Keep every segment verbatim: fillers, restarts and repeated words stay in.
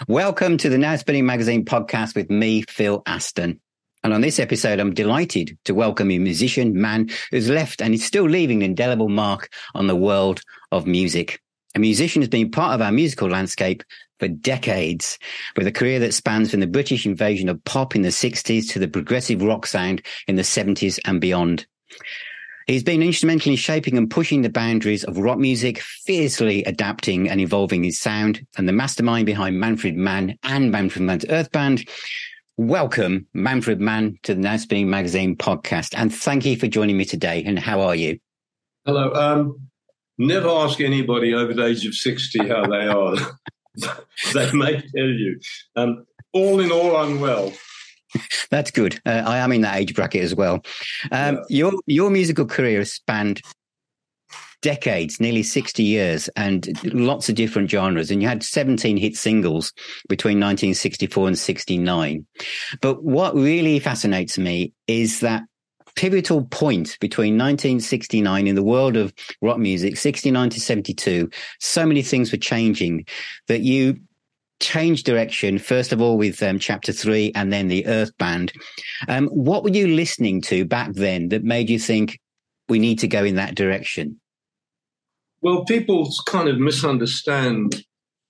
Welcome to the Now Spinning Magazine podcast with me, Phil Aston. And on this episode, I'm delighted to welcome a musician, man who's left and is still leaving an indelible mark on the world of music. A musician has been part of our musical landscape for decades, with a career that spans from the British invasion of pop in the sixties to the progressive rock sound in the seventies and beyond. He's been instrumental in shaping and pushing the boundaries of rock music, fiercely adapting and evolving his sound, and the mastermind behind Manfred Mann and Manfred Mann's Earth Band. Welcome, Manfred Mann, to the Now Spinning Magazine podcast, and thank you for joining me today. And how are you? Hello. Um, never ask anybody over the age of sixty how they are. They may tell you. Um, all in all, I'm well. That's good. Uh, I am in that age bracket as well. Um, yeah. Your your musical career has spanned decades, nearly sixty years, and lots of different genres. And you had seventeen hit singles between nineteen sixty-four and sixty-nine. But what really fascinates me is that pivotal point between nineteen sixty-nine in the world of rock music, sixty-nine to seventy-two. So many things were changing that you changed direction, first of all with um, Chapter Three and then the Earth Band. Um, what were you listening to back then that made you think we need to go in that direction? Well, people kind of misunderstand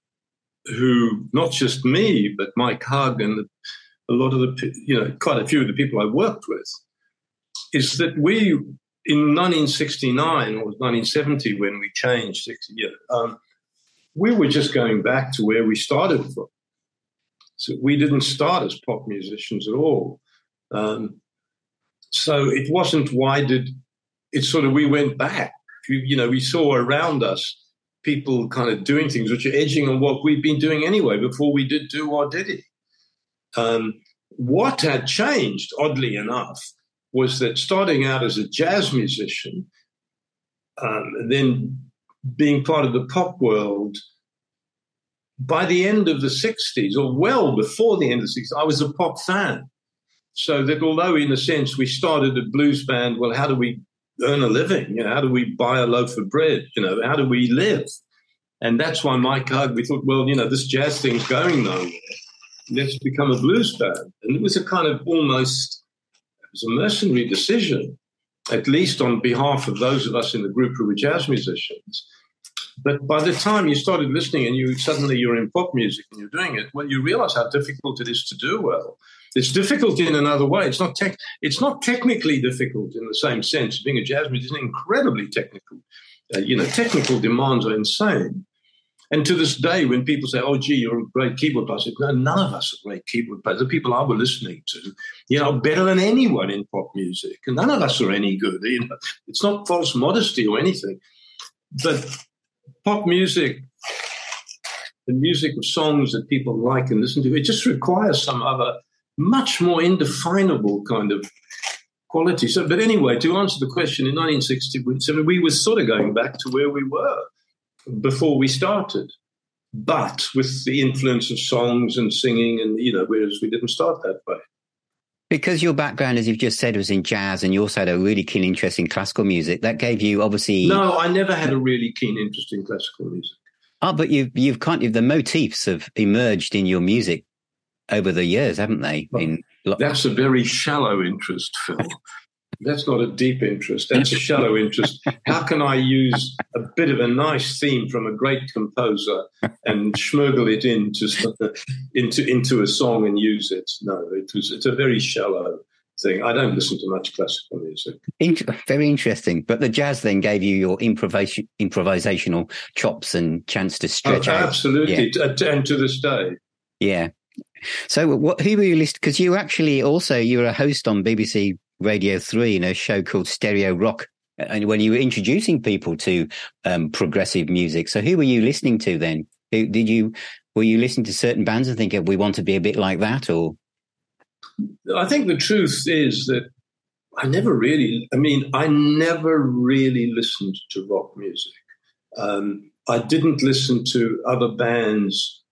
who, not just me, but Mike Hug and a lot of the, you know, quite a few of the people I worked with, is that we, in nineteen sixty-nine or nineteen seventy, when we changed, you know, um, we were just going back to where we started from. So we didn't start as pop musicians at all. Um, so it wasn't why did, it's sort of we went back. You, you know, we saw around us people kind of doing things which are edging on what we'd been doing anyway before we did do our Diddy. Um, what had changed, oddly enough, was that starting out as a jazz musician, um, and then being part of the pop world, by the end of the sixties, or well before the end of the sixties, I was a pop fan. So that although in a sense we started a blues band, well, how do we earn a living? You know, how do we buy a loaf of bread? You know, how do we live? And that's why Mike Hug, we thought, well, you know, this jazz thing's going nowhere. Let's become a blues band. And it was a kind of almost, it was a mercenary decision, at least on behalf of those of us in the group who were jazz musicians. But by the time you started listening and you suddenly you're in pop music and you're doing it, well, you realize how difficult it is to do well. It's difficult in another way. It's not tech, it's not technically difficult in the same sense. Being a jazz musician is incredibly technical. Uh, you know, technical demands are insane. And to this day, when people say, oh, gee, you're a great keyboard player, I say, no, none of us are great keyboard players. The people I were listening to, you know, better than anyone in pop music. And none of us are any good. You know, it's not false modesty or anything. But pop music, the music of songs that people like and listen to, it just requires some other much more indefinable kind of quality. So, but anyway, to answer the question, in nineteen sixty-seven, we were sort of going back to where we were before we started, but with the influence of songs and singing, and, you know, whereas we didn't start that way. Because your background, as you've just said, was in jazz, and you also had a really keen interest in classical music, that gave you obviously... No, I never had a really keen interest in classical music. Oh, but you've, you've kind of, the motifs have emerged in your music over the years, haven't they? Well, in... That's a very shallow interest, Phil. That's not a deep interest. That's a shallow interest. How can I use a bit of a nice theme from a great composer and schmurgle it into into into a song and use it? No, it was. It's a very shallow thing. I don't listen to much classical music. Inter- very interesting. But the jazz then gave you your improvis- improvisational chops and chance to stretch oh, out. Absolutely, Yeah. And to this day. Yeah. So, what? Who were you listening? Because you actually also you were a host on B B C Radio three in a show called Stereo Rock, and when you were introducing people to um, progressive music. So who were you listening to then? Who, did you were you listening to certain bands and thinking we want to be a bit like that? Or I think the truth is that I never really, I mean, I never really listened to rock music. Um, I didn't listen to other bands.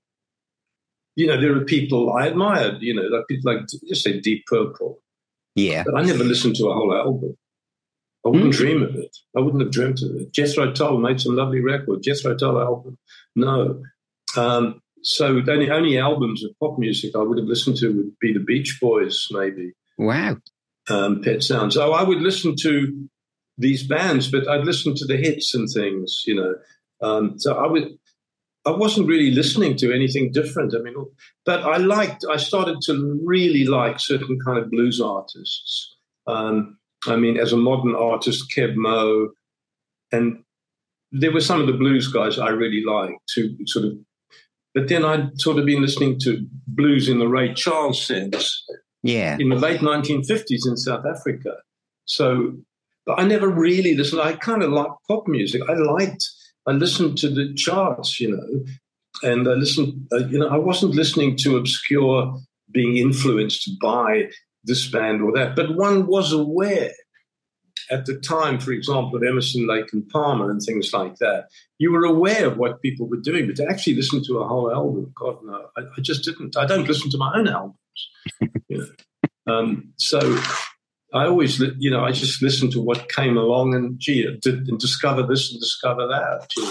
You know, there are people I admired, you know, like people like, just say Deep Purple. Yeah. But I never listened to a whole album. I wouldn't mm. dream of it. I wouldn't have dreamt of it. Jethro Tull made some lovely records. Jethro Tull album, no. Um, so the only, only albums of pop music I would have listened to would be the Beach Boys, maybe. Wow. Um, Pet Sounds. Oh, I would listen to these bands, but I'd listen to the hits and things, you know. Um, so I would, I wasn't really listening to anything different. I mean, but I liked, I started to really like certain kind of blues artists. Um, I mean, as a modern artist, Keb Mo, and there were some of the blues guys I really liked who sort of, but then I'd sort of been listening to blues in the Ray Charles sense. Yeah. In the late nineteen fifties in South Africa. So but I never really listened. I kind of liked pop music. I liked, I listened to the charts, you know, and I listened, uh, you know, I wasn't listening to obscure, being influenced by this band or that, but one was aware at the time, for example, of Emerson, Lake and Palmer and things like that. You were aware of what people were doing, but to actually listen to a whole album, God, no, I, I just didn't. I don't listen to my own albums. You know? um, so I always, you know, I just listened to what came along and, gee, did, and discover this and discover that. You know?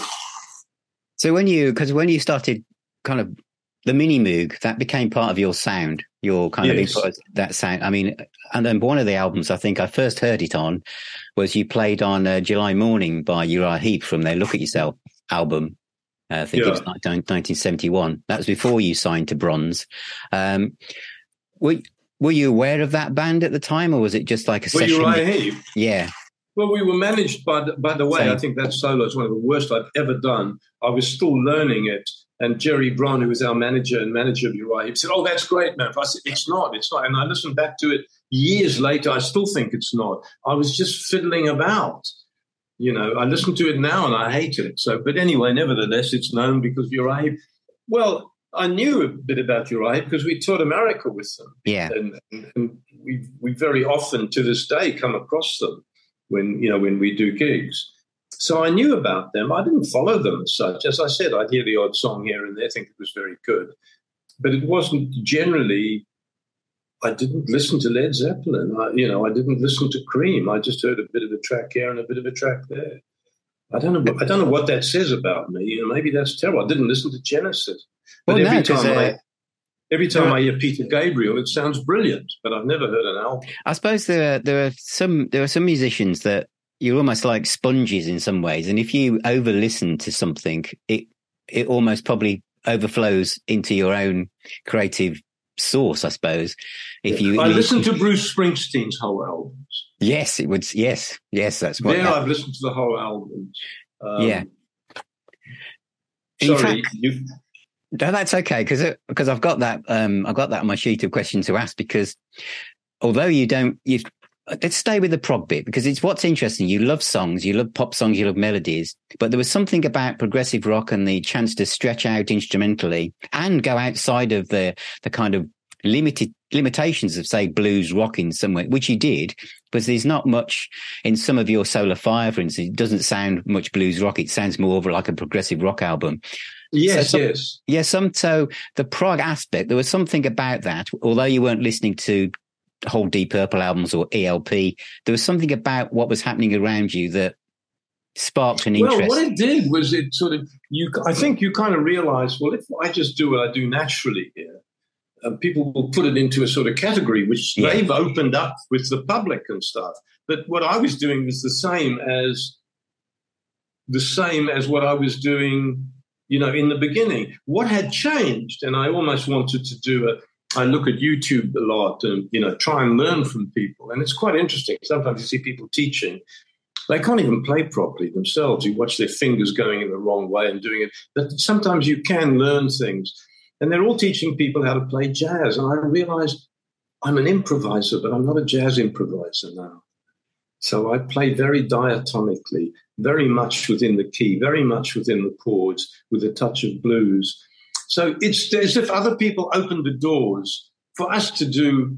So when you, because when you started kind of the Mini Moog, that became part of your sound, your kind yes. of that sound. I mean, and then one of the albums I think I first heard it on was you played on uh, July Morning by Uriah Heep from their Look at Yourself album. Uh, I think yeah. it was nineteen seventy-one. That was before you signed to Bronze. Um, were, were you aware of that band at the time, or was it just like a well, session? Uriah Heep? Yeah. Well, we were managed by the, by the way, Same. I think that solo is one of the worst I've ever done. I was still learning it. And Jerry Brown, who was our manager and manager of Uriah Heep, said, oh, that's great, man. I said, it's not, it's not. And I listened back to it years later. I still think it's not. I was just fiddling about. You know, I listen to it now and I hate it. So, but anyway, nevertheless, it's known because Uriah Heep. Well, I knew a bit about Uriah Heep because we toured America with them. Yeah. And, and, and we we very often to this day come across them when, you know, when we do gigs. So I knew about them. I didn't follow them as such. As I said, I'd hear the odd song here and there, think it was very good. But it wasn't generally, I didn't listen to Led Zeppelin. I, you know, I didn't listen to Cream. I just heard a bit of a track here and a bit of a track there. I don't know. I don't know what that says about me. You know, maybe that's terrible. I didn't listen to Genesis. But well, every, no, time uh, I, every time uh, I hear Peter Gabriel, it sounds brilliant. But I've never heard an album. I suppose there there are some there are some musicians that you're almost like sponges in some ways. And if you over listen to something, it it almost probably overflows into your own creative source, I suppose. If you, I listened to Bruce Springsteen's whole albums. Yes, it would. Yes, yes, that's what. Yeah, I've listened to the whole albums. Um, yeah. Sorry, fact, you. No, that's okay because because I've got that um I've got that on my sheet of questions to ask because although you don't you. Let's stay with the prog bit because it's what's interesting. You love songs, you love pop songs, you love melodies, but there was something about progressive rock and the chance to stretch out instrumentally and go outside of the the kind of limited limitations of, say, blues rock in some way, which you did, because there's not much in some of your Solar Fire, for instance. It doesn't sound much blues rock. It sounds more of like a progressive rock album. Yes, so some, yes. Yeah, some, so the prog aspect, there was something about that, although you weren't listening to whole Deep Purple albums or E L P, there was something about what was happening around you that sparked an interest. Well, what it did was it sort of, you. I think you kind of realize, well, if I just do what I do naturally here, uh, people will put it into a sort of category, which yeah. they've opened up with the public and stuff. But what I was doing was the same as, the same as what I was doing, you know, in the beginning. What had changed, and I almost wanted to do a, I look at YouTube a lot and, you know, try and learn from people. And it's quite interesting. Sometimes you see people teaching. They can't even play properly themselves. You watch their fingers going in the wrong way and doing it. But sometimes you can learn things. And they're all teaching people how to play jazz. And I realized I'm an improviser, but I'm not a jazz improviser now. So I play very diatonically, very much within the key, very much within the chords, with a touch of blues. So it's as if other people opened the doors for us to do.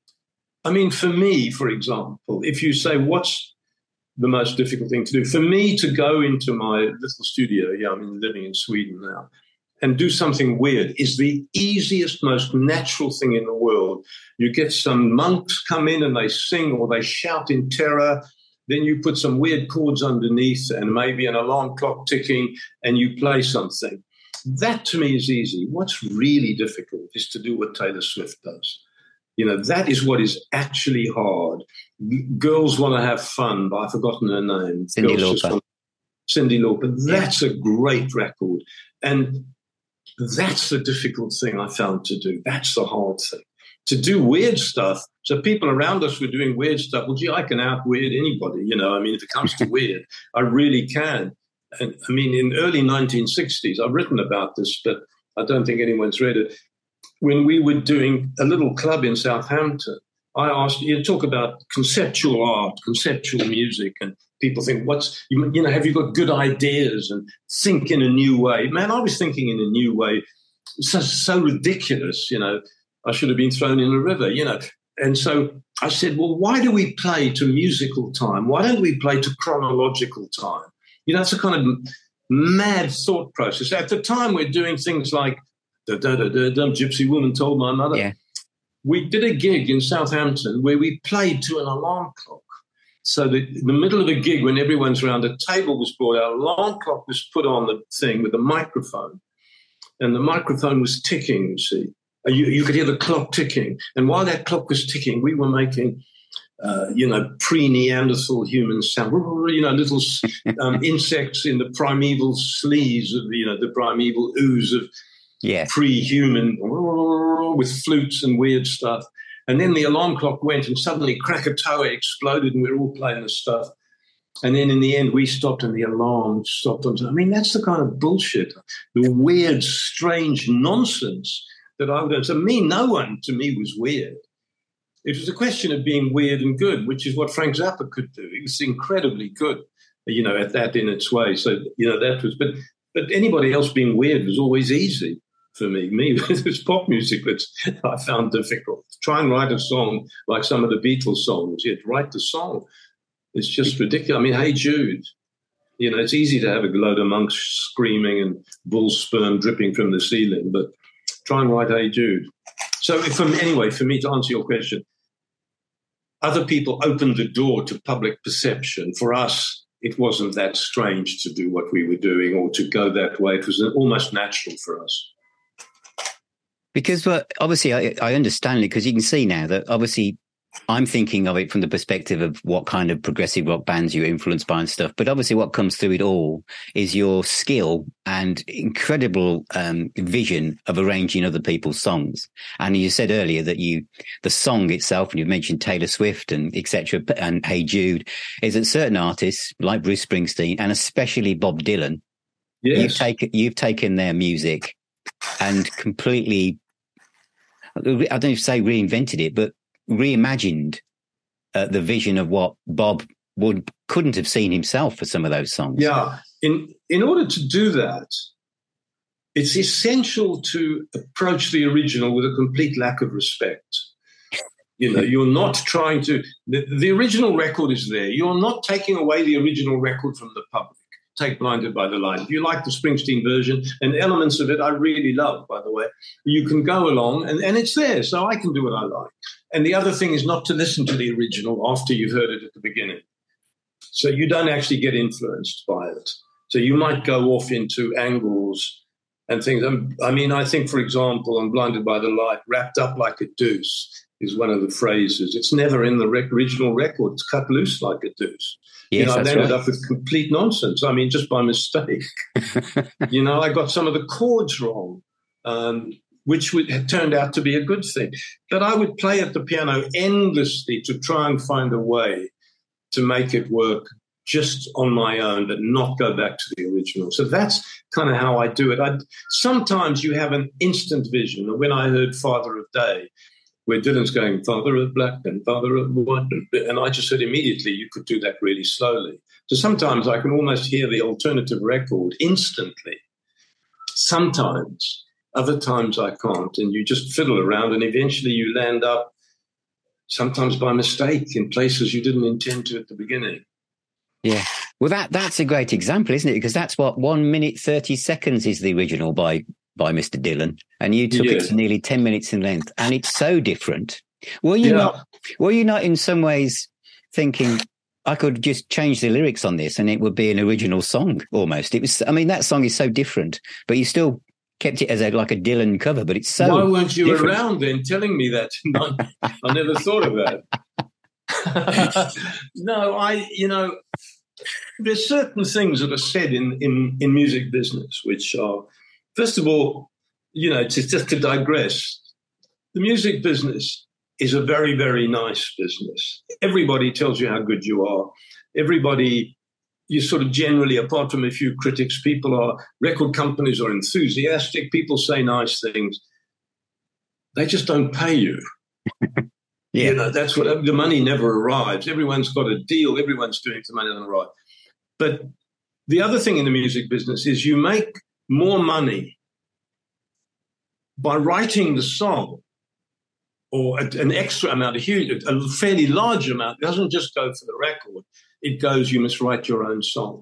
I mean, for me, for example, if you say, what's the most difficult thing to do? For me to go into my little studio, yeah, I'm living in Sweden now, and do something weird is the easiest, most natural thing in the world. You get some monks come in and they sing or they shout in terror. Then you put some weird chords underneath and maybe an alarm clock ticking and you play something. that to me is easy. What's really difficult is to do what Taylor Swift does. You know, that is what is actually hard. Girls Want to Have Fun, but I've forgotten her name. Cyndi Girls Lauper. Want, Cyndi Lauper. That's yeah. a great record. And that's the difficult thing I found to do. That's the hard thing. To do weird stuff. So people around us were doing weird stuff. Well, gee, I can out-weird anybody, you know. I mean, if it comes to weird, I really can. And I mean, in early nineteen sixties, I've written about this, but I don't think anyone's read it. When we were doing a little club in Southampton, I asked, you talk about conceptual art, conceptual music, and people think, what's, you, you know, have you got good ideas and think in a new way? Man, I was thinking in a new way. It's so, so ridiculous, you know. I should have been thrown in a river, you know. And so I said, well, why do we play to musical time? Why don't we play to chronological time? You know, it's a kind of mad thought process. At the time, we're doing things like, da da da da da, Gypsy Woman Told My Mother. Yeah. We did a gig in Southampton where we played to an alarm clock. So that in the middle of a gig, when everyone's around, a table was brought out, an alarm clock was put on the thing with a microphone, and the microphone was ticking, you see. You, you could hear the clock ticking. And while that clock was ticking, we were making, uh, you know, pre-Neanderthal human sound, you know, little um, insects in the primeval sleeves of, you know, the primeval ooze of yeah. pre-human with flutes and weird stuff. And then the alarm clock went and suddenly Krakatoa exploded and we were all playing this stuff. And then in the end, we stopped and the alarm stopped. I mean, that's the kind of bullshit, the weird, strange nonsense that I would have. So me, no one to me was weird. It was a question of being weird and good, which is what Frank Zappa could do. He was incredibly good, you know, at that in its way. So, you know, that was, but but anybody else being weird was always easy for me. Me, it was pop music that I found difficult. Try and write a song like some of the Beatles songs. Yet write the song. It's just ridiculous. I mean, Hey Jude, you know, it's easy to have a load of monks screaming and bull sperm dripping from the ceiling, but try and write Hey Jude. So if, um, anyway, for me to answer your question, other people opened the door to public perception. For us, it wasn't that strange to do what we were doing or to go that way. It was almost natural for us. Because well, obviously I, I understand it, because you can see now that obviously I'm thinking of it from the perspective of what kind of progressive rock bands you're influenced by and stuff. But obviously what comes through it all is your skill and incredible um, vision of arranging other people's songs. And you said earlier that you, the song itself, and you've mentioned Taylor Swift and et cetera, and Hey Jude, is that certain artists like Bruce Springsteen and especially Bob Dylan, yes. you've taken, you've taken their music and completely, I don't know if say reinvented it, but reimagined uh, the vision of what Bob would couldn't have seen himself for some of those songs. Yeah. In in order to do that, it's essential to approach the original with a complete lack of respect. You know, you're not trying to, the, the original record is there. You're not taking away the original record from the public. Take Blinded by the Light. If you like the Springsteen version, and elements of it I really love, by the way, you can go along and, and it's there, so I can do what I like. And the other thing is not to listen to the original after you've heard it at the beginning. So you don't actually get influenced by it. So you might go off into angles and things. I mean, I think, for example, on Blinded by the Light, wrapped up like a deuce is one of the phrases. It's never in the rec- original record. It's cut loose like a deuce. Yes, you know, I ended right. up with complete nonsense. I mean, just by mistake. You know, I got some of the chords wrong, um, which would, had turned out to be a good thing. But I would play at the piano endlessly to try and find a way to make it work just on my own, but not go back to the original. So that's kind of how I do it. I, sometimes you have an instant vision. And when I heard Father of Day, where Dylan's going, Father of Black and Father of White, and I just said immediately you could do that really slowly. So sometimes I can almost hear the alternative record instantly. Sometimes. Other times I can't, and you just fiddle around and eventually you land up, sometimes by mistake, in places you didn't intend to at the beginning. Yeah. Well, that that's a great example, isn't it? Because that's what one minute, thirty seconds is the original by by Mister Dylan. And you took yeah. it to nearly ten minutes in length. And it's so different. Were you yeah. not, were you not in some ways thinking, I could just change the lyrics on this and it would be an original song almost? It was, I mean, that song is so different, but you still kept it as a, like a Dylan cover, but it's so Why weren't you different. around then telling me that? I never thought of that. No, I, you know, there's certain things that are said in, in, in music business, which are, first of all, you know, to, just to digress, the music business is a very, very nice business. Everybody tells you how good you are. Everybody, you sort of generally, apart from a few critics, people are, record companies are enthusiastic. People say nice things. They just don't pay you. Yeah. You know, that's what, the money never arrives. Everyone's got a deal. Everyone's doing it, the money doesn't arrive. But the other thing in the music business is you make more money by writing the song, or an extra amount, a huge, a fairly large amount. It doesn't just go for the record. It goes, you must write your own songs.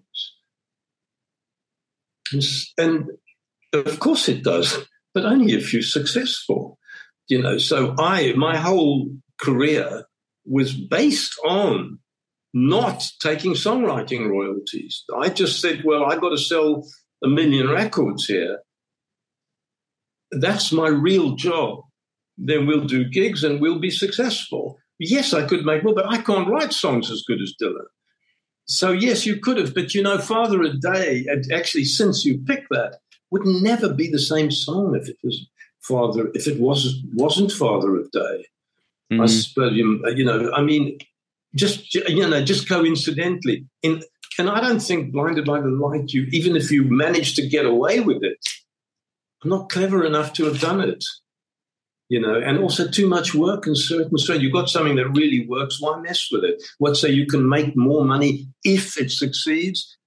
And, and of course it does, but only if you're successful. You know, so I, my whole career was based on not taking songwriting royalties. I just said, well, I've got to sell a million records here. That's my real job. Then we'll do gigs and we'll be successful. Yes, I could make more, but I can't write songs as good as Dylan. So, yes, you could have. But, you know, Father a Day, and actually, since you picked that, would never be the same song if it was Father, if it was, wasn't Father of Day. Mm-hmm. I suppose, you know, I mean, just, you know, just coincidentally. In, and I don't think Blinded by the Light, you, even if you managed to get away with it, I'm not clever enough to have done it. You know, and also too much work and certain strain. You've got something that really works, why mess with it? What, say you can make more money if it succeeds?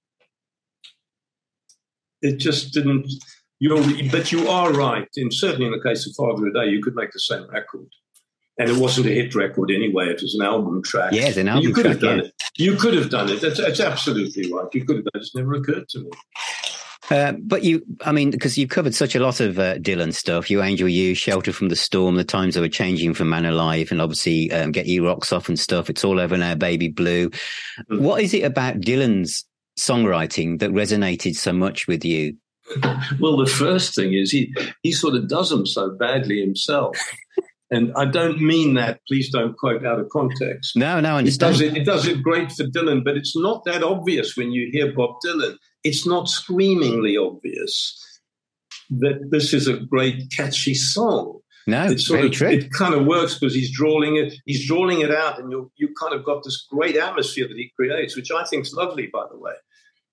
It just didn't. You're, but you are right. And certainly in the case of Father a Day, you could make the same record. And it wasn't a hit record anyway. It was an album track. Yeah, it's an album you could track, have done yeah. it. You could have done it. That's, that's absolutely right. You could have done it. It's never occurred to me. Uh, but you, I mean, because you've covered such a lot of uh, Dylan stuff, You Angel You, Shelter from the Storm, The Times That Were Changing for Man Alive, and obviously um, Get Your Rocks Off and stuff. It's All Over Now, Baby Blue. Mm-hmm. What is it about Dylan's songwriting that resonated so much with you? Well, the first thing is he, he sort of does them so badly himself. And I don't mean that, please don't quote out of context. No, no, I understand. It does it, it does it great for Dylan, but it's not that obvious when you hear Bob Dylan. It's not screamingly obvious that this is a great, catchy song. No, it's sort very of, true. It kind of works because he's drawing it, he's drawing it out, and you you kind of got this great atmosphere that he creates, which I think is lovely, by the way.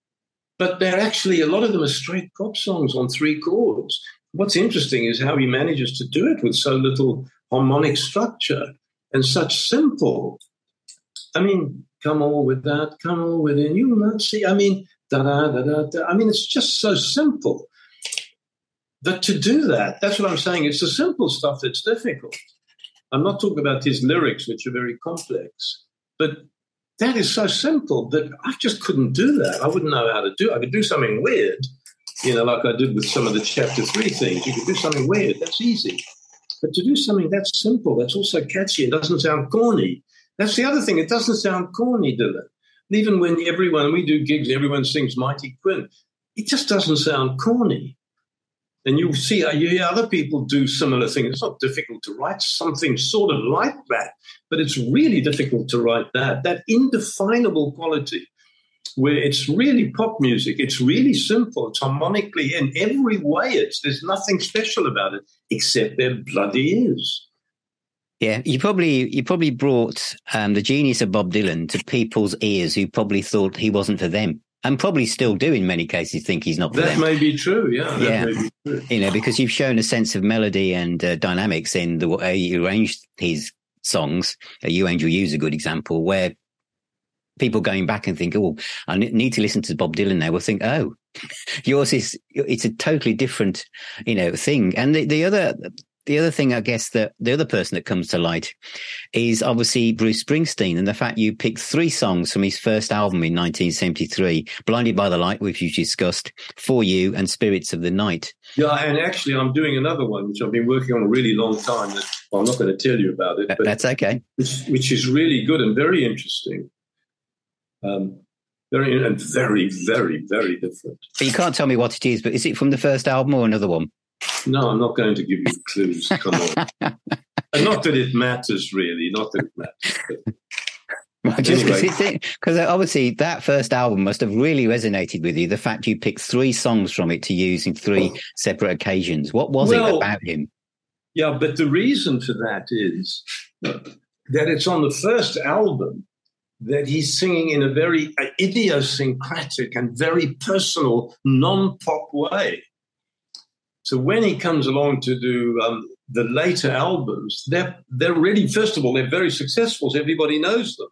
But they're actually, a lot of them are straight pop songs on three chords. What's interesting is how he manages to do it with so little harmonic structure and such simple. I mean, come on with that, come on with it, you will not see. I mean, da da da da da. I mean, it's just so simple. But to do that, that's what I'm saying. It's the simple stuff that's difficult. I'm not talking about his lyrics, which are very complex, but that is so simple that I just couldn't do that. I wouldn't know how to do it. I could do something weird, you know, like I did with some of the chapter three things. You could do something weird. That's easy. But to do something that's simple, that's also catchy, it doesn't sound corny. That's the other thing. It doesn't sound corny, Dylan. Even when everyone, we do gigs, everyone sings Mighty Quinn, it just doesn't sound corny. And you see, you hear other people do similar things. It's not difficult to write something sort of like that, but it's really difficult to write that, that indefinable quality where it's really pop music. It's really simple. It's harmonically in every way. It's, there's nothing special about it, except there bloody is. Yeah, you probably you probably brought um, the genius of Bob Dylan to people's ears who probably thought he wasn't for them. And probably still do in many cases think he's not for that them. That may be true, yeah. That yeah. may be true. You know, because you've shown a sense of melody and uh, dynamics in the way you arranged his songs. Uh, You Angel You is a good example where people going back and think, oh, I need to listen to Bob Dylan now will think, oh, yours is, it's a totally different, you know, thing. And the, the other... The other thing, I guess, that the other person that comes to light is obviously Bruce Springsteen, and the fact you picked three songs from his first album in nineteen seventy-three, Blinded by the Light, which you discussed, For You, and Spirits of the Night. Yeah, and actually I'm doing another one, which I've been working on a really long time. That, well, I'm not going to tell you about it. But That's okay. Which, which is really good and very interesting. Um, very and very, very, very different. But you can't tell me what it is, but is it from the first album or another one? No, I'm not going to give you clues. Come on. And not that it matters, really. Not that it matters. Well, just Anyway. because obviously that first album must have really resonated with you. The fact you picked three songs from it to use in three separate occasions. What was it Well, about him? Yeah, but the reason for that is that it's on the first album that he's singing in a very idiosyncratic and very personal, non-pop way. So when he comes along to do um, the later albums, they're they're really, first of all, they're very successful, so everybody knows them.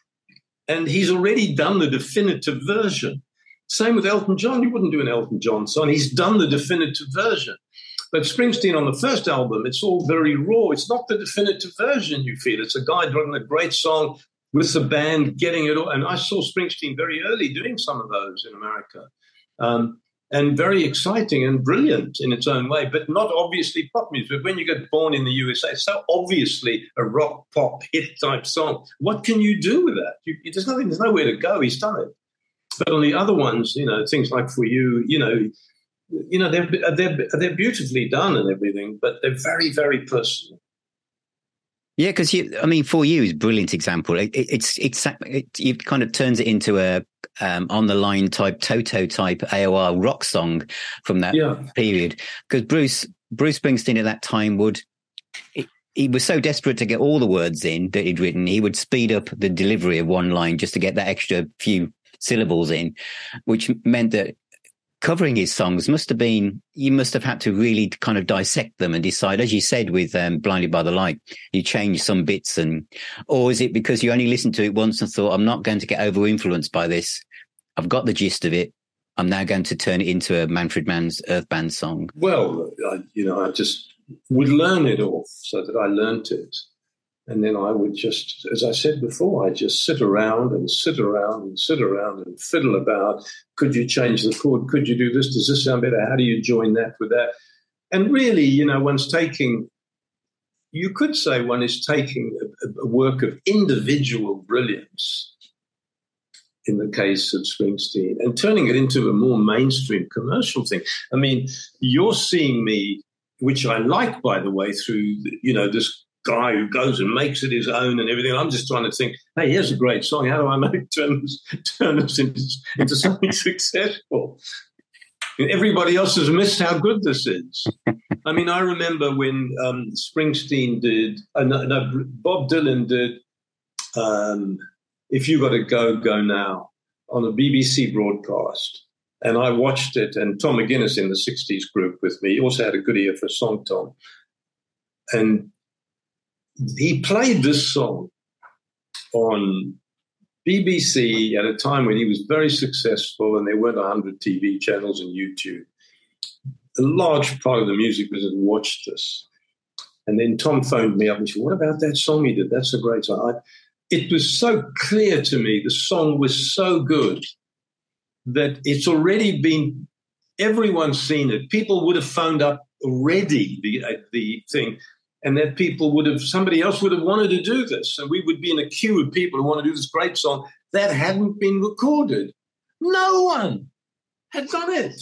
And he's already done the definitive version. Same with Elton John. You wouldn't do an Elton John song. He's done the definitive version. But Springsteen on the first album, it's all very raw. It's not the definitive version you feel. It's a guy doing a great song with the band, getting it all. And I saw Springsteen very early doing some of those in America. Um, and very exciting and brilliant in its own way, but not obviously pop music. But when you get born in the U S A, it's so obviously a rock, pop, hit type song. What can you do with that? You, there's nothing, there's nowhere to go. He's done it. But on the other ones, you know, things like For You, you know, you know, they're, they're, they're beautifully done and everything, but they're very, very personal. Yeah, because you, I mean, For You is a brilliant example. It, it, it's it's it, it kind of turns it into a um, on the line type Toto type A O R rock song from that yeah. period. Because Bruce Bruce Springsteen at that time would he, he was so desperate to get all the words in that he'd written, he would speed up the delivery of one line just to get that extra few syllables in, which meant that covering his songs must have been, you must have had to really kind of dissect them and decide, as you said with um, Blinded by the Light, you change some bits, and or is it because you only listened to it once and thought, I'm not going to get over influenced by this, I've got the gist of it, I'm now going to turn it into a Manfred Mann's Earth Band song? Well, I, you know, I just would learn it off so that I learnt it. And then I would just, as I said before, I'd just sit around and sit around and sit around and fiddle about. Could you change the chord? Could you do this? Does this sound better? How do you join that with that? And really, you know, one's taking, you could say one is taking a, a work of individual brilliance, in the case of Springsteen, and turning it into a more mainstream commercial thing. I mean, you're seeing me, which I like, by the way, through, you know, this guy who goes and makes it his own and everything. I'm just trying to think, hey, here's a great song. How do I make turn this, turn this into, into something successful? And everybody else has missed how good this is. I mean, I remember when um, Springsteen did, uh, no, no, Bob Dylan did um, If You Gotta Go, Go Now on a B B C broadcast. And I watched it, and Tom McGuinness in the sixties group with me, he also had a good ear for song, Tom. And he played this song on B B C at a time when he was very successful and there weren't one hundred T V channels and YouTube. A large part of the music business watched this. And then Tom phoned me up and said, what about that song he did? That's a great song. I, it was so clear to me, the song was so good that it's already been, everyone's seen it. People would have phoned up already, the, uh, the thing. And that people would have, somebody else would have wanted to do this. And we would be in a queue of people who want to do this great song that hadn't been recorded. No one had done it.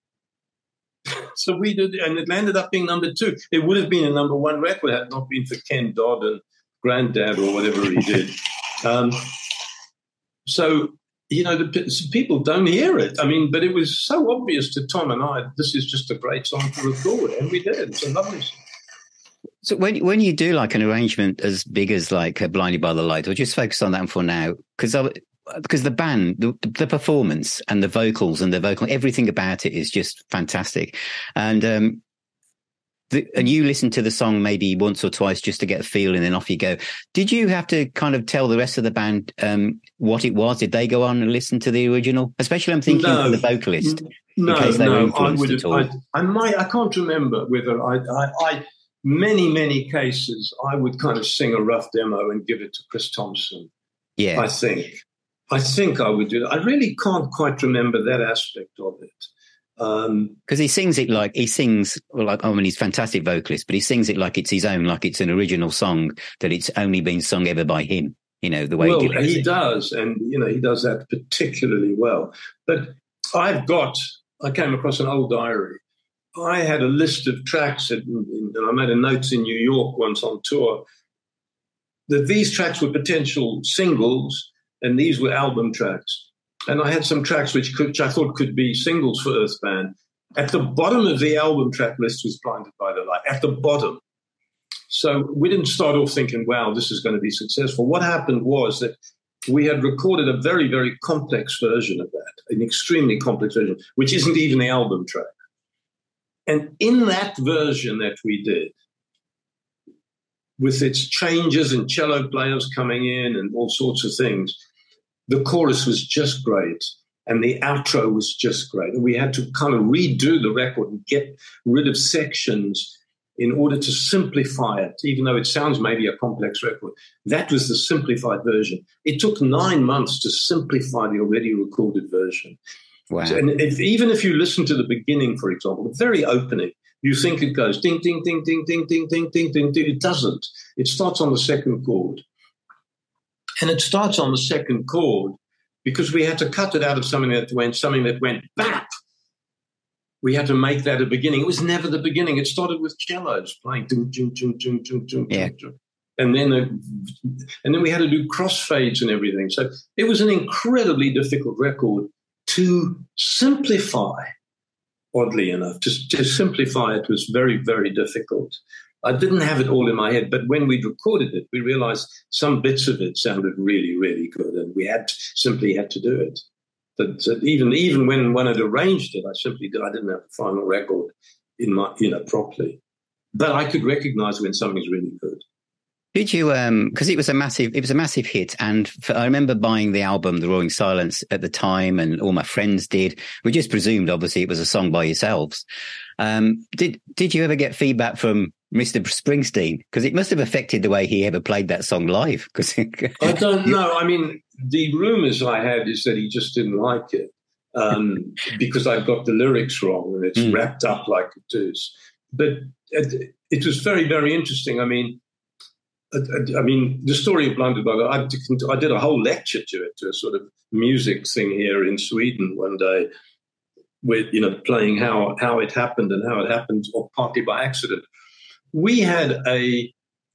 So we did, and it landed up being number two. It would have been a number one record had it not been for Ken Dodd and Granddad or whatever he did. Um, so, you know, the people don't hear it. I mean, but it was so obvious to Tom and I, this is just a great song to record. And we did. It's a lovely song. So when when you do like an arrangement as big as like uh, Blinded by the Light, or just focus on that for now, because because the band, the, the performance and the vocals and the vocal, everything about it is just fantastic. And um, the, and you listen to the song maybe once or twice just to get a feel, and then off you go. Did you have to kind of tell the rest of the band um, what it was? Did they go on and listen to the original? Especially, I'm thinking no, of the vocalist. No, in case they no, were influenced I would at all. I, I might. I can't remember whether I. I, I Many, many cases, I would kind of sing a rough demo and give it to Chris Thompson. Yeah. I think. I think I would do that. I really can't quite remember that aspect of it. Because um, he sings it like, he sings, well, like, I mean, he's a fantastic vocalist, but he sings it like it's his own, like it's an original song, that it's only been sung ever by him, you know, the way well, he delivers he it. does, and, you know, he does that particularly well. But I've got, I came across an old diary I had a list of tracks, that, and I made a note in New York once on tour, that these tracks were potential singles and these were album tracks. And I had some tracks which, could, which I thought could be singles for Earthband. At the bottom of the album track list was Blinded by the Light, at the bottom. So we didn't start off thinking, wow, this is going to be successful. What happened was that we had recorded a very, very complex version of that, an extremely complex version, which isn't even the album track. And in that version that we did, with its changes and cello players coming in and all sorts of things, the chorus was just great and the outro was just great. And we had to kind of redo the record and get rid of sections in order to simplify it, even though it sounds maybe a complex record. That was the simplified version. It took nine months to simplify the already recorded version. Wow. So, and if, even if you listen to the beginning, for example, the very opening, you think it goes ding, ding, ding, ding, ding, ding, ding, ding, ding, ding. It doesn't. It starts on the second chord. And it starts on the second chord because we had to cut it out of something that went, something that went bap. We had to make that a beginning. It was never the beginning. It started with cellos playing, ding, ding, ding, ding, ding, ding, yeah. ding. And then, uh, and then we had to do crossfades and everything. So it was an incredibly difficult record to simplify. Oddly enough, to, to simplify it was very, very difficult. I didn't have it all in my head, but when we recorded it, we realized some bits of it sounded really, really good, and we had to, simply had to do it. But uh, even even when when I'd arranged it, I simply did. I didn't have the final record in my you know properly, but I could recognize when something's really good. Did you? Um, because it was a massive, it was a massive hit, and for, I remember buying the album, The Roaring Silence, at the time, and all my friends did. We just presumed, obviously, it was a song by yourselves. Um, did Did you ever get feedback from Mister Springsteen? Because it must have affected the way he ever played that song live. Because I don't know. I mean, the rumors I had is that he just didn't like it um, because I got the lyrics wrong and it's mm. wrapped up like a deuce. But it, it was very, very interesting. I mean. I mean, the story of Blinded by the Light, I did a whole lecture to it, to a sort of music thing here in Sweden one day, with, you know, playing how, how it happened and how it happened, or partly by accident. We had a,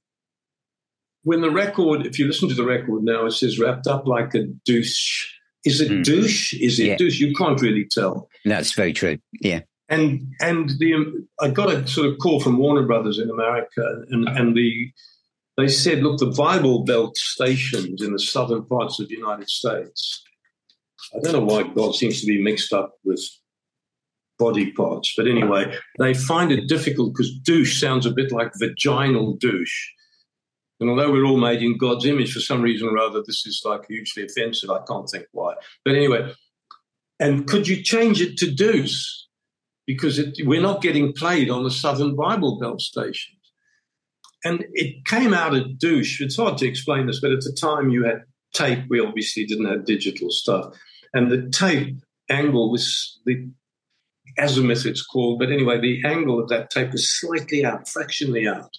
when the record, if you listen to the record now, it says wrapped up like a douche. Is it mm. douche? Is it yeah. douche? You can't really tell. That's very true, yeah. And and the I got a sort of call from Warner Brothers in America, and, and the they said, look, the Bible Belt stations in the southern parts of the United States, I don't know why God seems to be mixed up with body parts, but anyway, they find it difficult because douche sounds a bit like vaginal douche. And although we're all made in God's image, for some reason or other, this is like hugely offensive. I can't think why. But anyway, and could you change it to deuce? Because it, we're not getting played on the southern Bible Belt station. And it came out at douche. It's hard to explain this, but at the time you had tape. We obviously didn't have digital stuff. And the tape angle was, the azimuth it's called, but anyway, the angle of that tape was slightly out, fractionally out.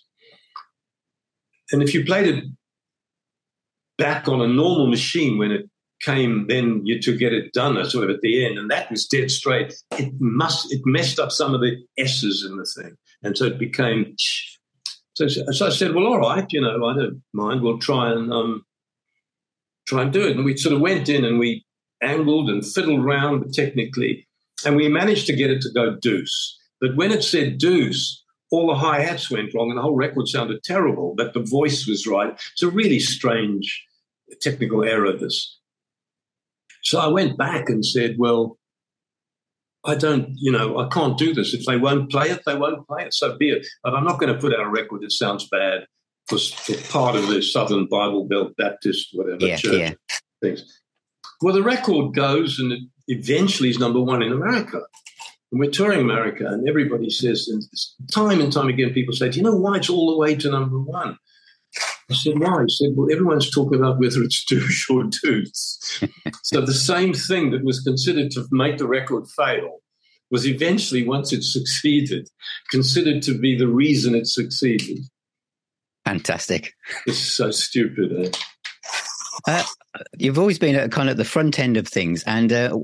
And if you played it back on a normal machine when it came then you to get it done sort of at the end, and that was dead straight, it must it messed up some of the S's in the thing. And so it became... So, so I said, well, all right, you know, I don't mind. We'll try and um, try and do it. And we sort of went in and we angled and fiddled around technically, and we managed to get it to go deuce. But when it said deuce, all the hi-hats went wrong and the whole record sounded terrible, but the voice was right. It's a really strange technical error, this. So I went back and said, well, I don't, you know, I can't do this. If they won't play it, they won't play it. So be it. But I'm not going to put out a record that sounds bad for, for part of the Southern Bible Belt Baptist, whatever, yeah, church yeah. things. Well, the record goes and it eventually is number one in America. And we're touring America, and everybody says, and time and time again, people say, do you know why it's all the way to number one? I said, why? He said, well, everyone's talking about whether it's douche or deuce. So the same thing that was considered to make the record fail was eventually, once it succeeded, considered to be the reason it succeeded. Fantastic. It's so stupid, eh? Uh, you've always been at kind of the front end of things. And uh, what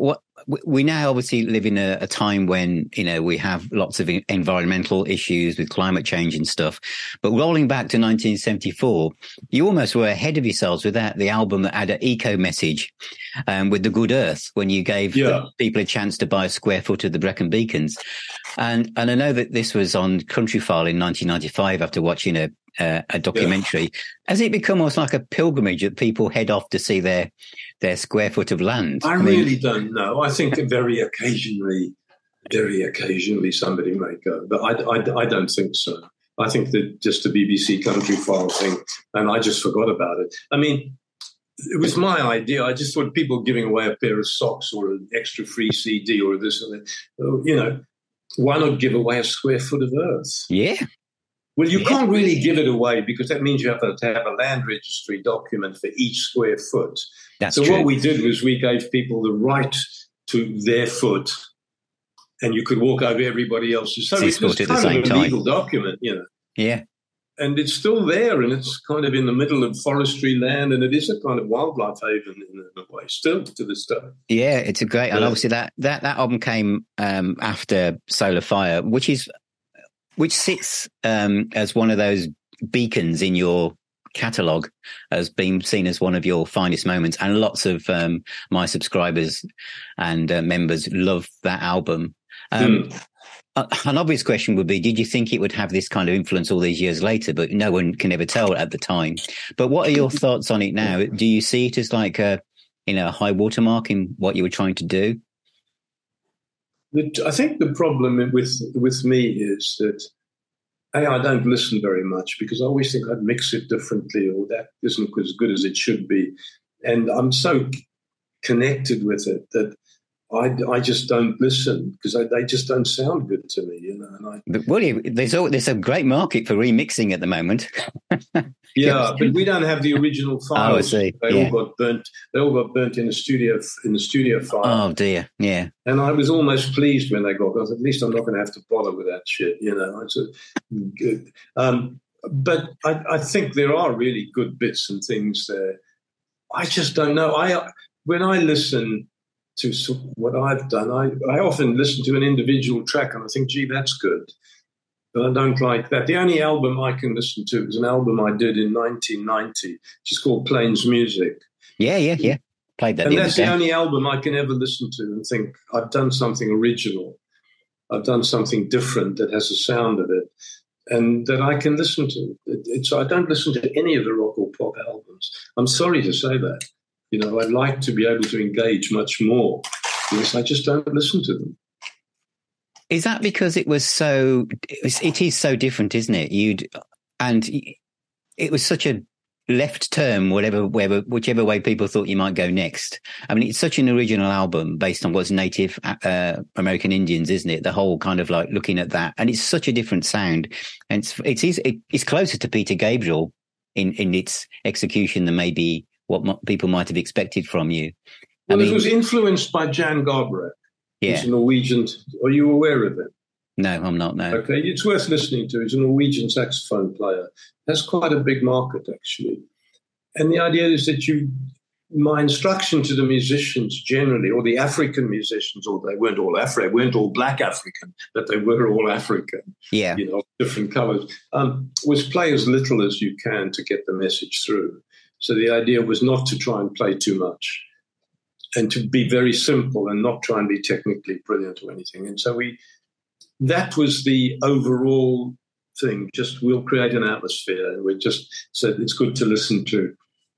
we now obviously live in a, a time when, you know, we have lots of environmental issues with climate change and stuff. But rolling back to nineteen seventy-four, you almost were ahead of yourselves with that, the album that had an eco message um, with The Good Earth, when you gave yeah. people a chance to buy a square foot of the Brecon Beacons. And, and I know that this was on Countryfile in nineteen ninety-five after watching a, uh, a documentary. Yeah. Has it become almost like a pilgrimage that people head off to see their their square foot of land? I, I mean, really don't know. I think very occasionally, very occasionally somebody may go, but I, I, I don't think so. I think that just the B B C Countryfile thing, and I just forgot about it. I mean, it was my idea. I just thought people giving away a pair of socks or an extra free C D or this or that, you know, why not give away a square foot of earth? Yeah. Well, you yeah. can't really give it away because that means you have to have a land registry document for each square foot. That's so true. What we did was we gave people the right to their foot, and you could walk over everybody else's. So it's kind of a legal document, you know. Yeah. And it's still there, and it's kind of in the middle of forestry land, and it is a kind of wildlife haven in a way, still to this day. Yeah, it's a great, yeah. And obviously that that that album came um, after Solar Fire, which is which sits um, as one of those beacons in your catalogue as being seen as one of your finest moments, and lots of um, my subscribers and uh, members love that album. Um, mm. An obvious question would be, did you think it would have this kind of influence all these years later? But no one can ever tell at the time. But what are your thoughts on it now? Do you see it as like a, you know, a high watermark in what you were trying to do? I think the problem with with me is that, A, I don't listen very much because I always think I'd mix it differently or that isn't as good as it should be. And I'm so connected with it that I, I just don't listen because they just don't sound good to me, you know. And I, but William, there's all, there's a great market for remixing at the moment. Yeah, but we don't have the original files. Oh, I see. They yeah. all got burnt. They all got burnt in the studio in the studio file. Oh dear, yeah. And I was almost pleased when they got. I was, at least I'm not going to have to bother with that shit, you know. It's a, good. Um, but I, I think there are really good bits and things there. I just don't know. I when I listen to what I've done, I, I often listen to an individual track and I think, gee, that's good. But I don't like that. The only album I can listen to is an album I did in nineteen ninety, which is called Plains Music. Yeah, yeah, yeah. Played that. And the that's the only album I can ever listen to and think, I've done something original. I've done something different that has a sound of it and that I can listen to. It, it's, I don't listen to any of the rock or pop albums. I'm sorry to say that. You know, I'd like to be able to engage much more. Yes, I just don't listen to them. Is that because it was so? It, was, it is so different, isn't it? You'd and it was such a left turn, whatever, whatever, whichever way people thought you might go next. I mean, it's such an original album based on what's Native uh, American Indians, isn't it? The whole kind of like looking at that, and it's such a different sound, and it's it's it, it's closer to Peter Gabriel in in its execution than maybe what m- people might have expected from you. I well, mean, it was influenced by Jan Garbarek. Yeah. He's a Norwegian. Are you aware of him? No, I'm not, no. Okay, it's worth listening to. He's a Norwegian saxophone player. Has quite a big market, actually. And the idea is that you, my instruction to the musicians generally, or the African musicians, or they weren't all African, weren't all black African, but they were all African. Yeah. You know, different colours, um, was play as little as you can to get the message through. So the idea was not to try and play too much and to be very simple and not try and be technically brilliant or anything. And so we, that was the overall thing. Just we'll create an atmosphere, and we just said it's good to listen to.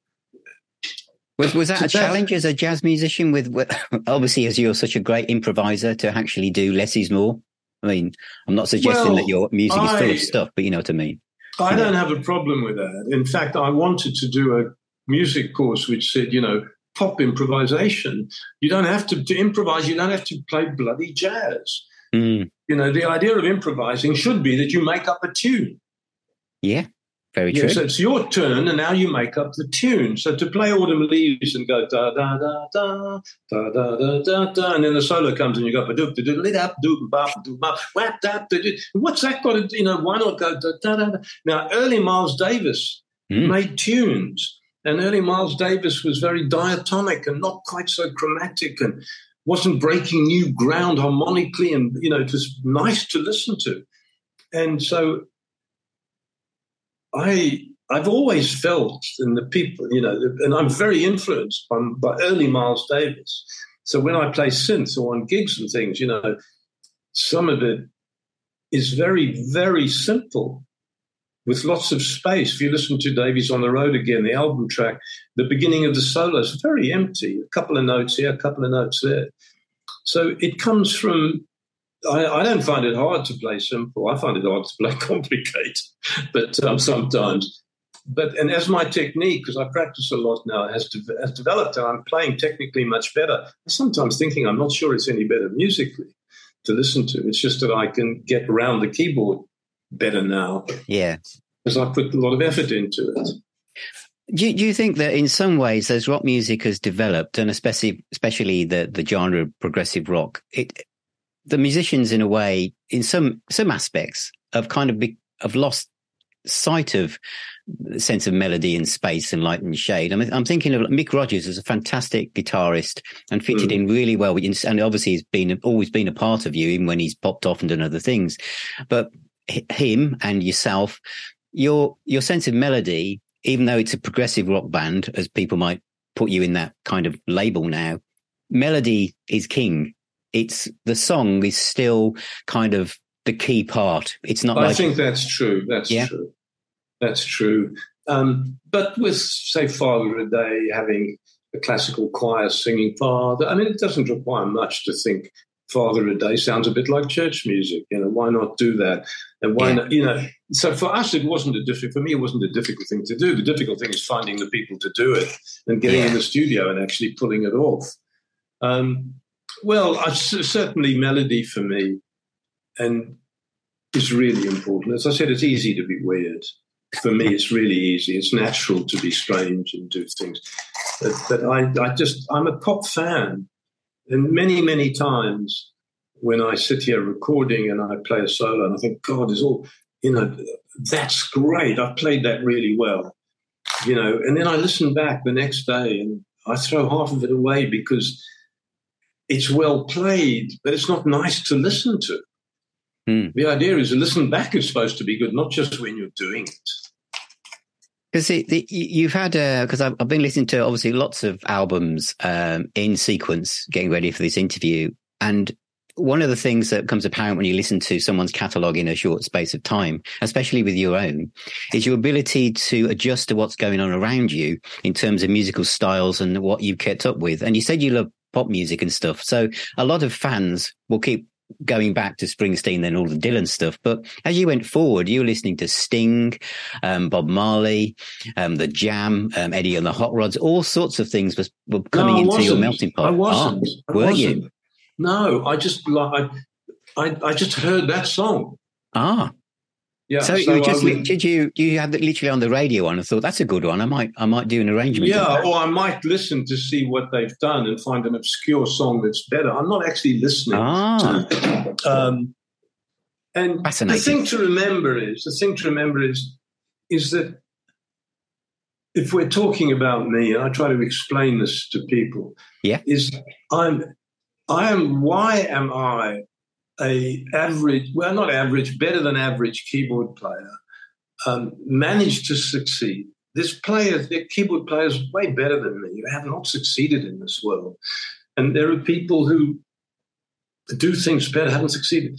Was was that so a challenge as a jazz musician? With obviously, as you're such a great improviser, to actually do less is more. I mean, I'm not suggesting well, that your music is full I, of stuff, but you know what I mean. I you don't know. have a problem with that. In fact, I wanted to do a music course which said, you know, pop improvisation. You don't have to, to improvise. You don't have to play bloody jazz. Mm. You know, the idea of improvising should be that you make up a tune. Yeah, very true. Yeah, so it's your turn, and now you make up the tune. So to play Autumn Leaves and go da da da da da da da da da, and then the solo comes and you go ba doop doop doop doop doop bop doop bop whap dap. What's that got to do? You know, why not go da da da? Now, early Miles Davis mm. made tunes. And early Miles Davis was very diatonic and not quite so chromatic. And wasn't breaking new ground harmonically, and, you know, it was nice to listen to. And so I, I've always felt, and the people, you know, and I'm very influenced by, by early Miles Davis. So when I play synth or on gigs and things, you know, some of it is very, very simple with lots of space. If you listen to Davies on the Road Again, the album track, the beginning of the solo is very empty, a couple of notes here, a couple of notes there. So it comes from, I, I don't find it hard to play simple. I find it hard to play complicated, but um, sometimes. But and as my technique, because I practice a lot now, has, de- has developed, and I'm playing technically much better. I'm sometimes thinking I'm not sure it's any better musically to listen to. It's just that I can get around the keyboard better now. Yeah, because I put a lot of effort into it. Do you, do you think that in some ways, as rock music has developed, and especially especially the the genre of progressive rock, it the musicians in a way, in some some aspects, have kind of be, have lost sight of the sense of melody and space and light and shade. I mean, I'm thinking of Mick Rogers as a fantastic guitarist and fitted mm. in really well, and obviously he's been always been a part of you, even when he's popped off and done other things. But him and yourself, your your sense of melody, even though it's a progressive rock band, as people might put you in that kind of label now, melody is king. It's the song is still kind of the key part. It's not. I like, think that's true. That's yeah. true. That's true. Um, but with, say, Father a Day, having a classical choir singing Father, I mean, it doesn't require much to think Father a Day sounds a bit like church music. You know, why not do that? And why yeah. not, you know, so for us, it wasn't a difficult, for me, it wasn't a difficult thing to do. The difficult thing is finding the people to do it and getting yeah. in the studio and actually pulling it off. Um, well, I, certainly melody for me and is really important. As I said, it's easy to be weird. For me, it's really easy. It's natural to be strange and do things. But, but I, I just, I'm a pop fan. And many, many times when I sit here recording and I play a solo and I think, God, it's all, you know, that's great. I've played that really well, you know. And then I listen back the next day and I throw half of it away because it's well played, but it's not nice to listen to. Mm. The idea is to listen back is supposed to be good, not just when you're doing it. Because you've had, because uh, I've, I've been listening to obviously lots of albums um, in sequence, getting ready for this interview. And one of the things that becomes apparent when you listen to someone's catalogue in a short space of time, especially with your own, is your ability to adjust to what's going on around you in terms of musical styles and what you've kept up with. And you said you love pop music and stuff. So a lot of fans will keep going back to Springsteen and all the Dylan stuff. But as you went forward, you were listening to Sting, um, Bob Marley, um, The Jam, um, Eddie and the Hot Rods, all sorts of things was, were coming no, into wasn't. your melting pot. I wasn't. Oh, I were wasn't. you? No, I just like I, I, I just heard that song. Ah. Yeah, so, so you just would, did you you had it literally on the radio on and thought that's a good one. I might I might do an arrangement. Yeah, or I might listen to see what they've done and find an obscure song that's better. I'm not actually listening. Ah, to, um, and the thing to remember is the thing to remember is is that if we're talking about me, and I try to explain this to people, yeah, is I'm I am why am I a average, well, not average, better than average keyboard player, um, managed to succeed. This player, the keyboard player is way better than me. You have not succeeded in this world. And there are people who do things better, haven't succeeded.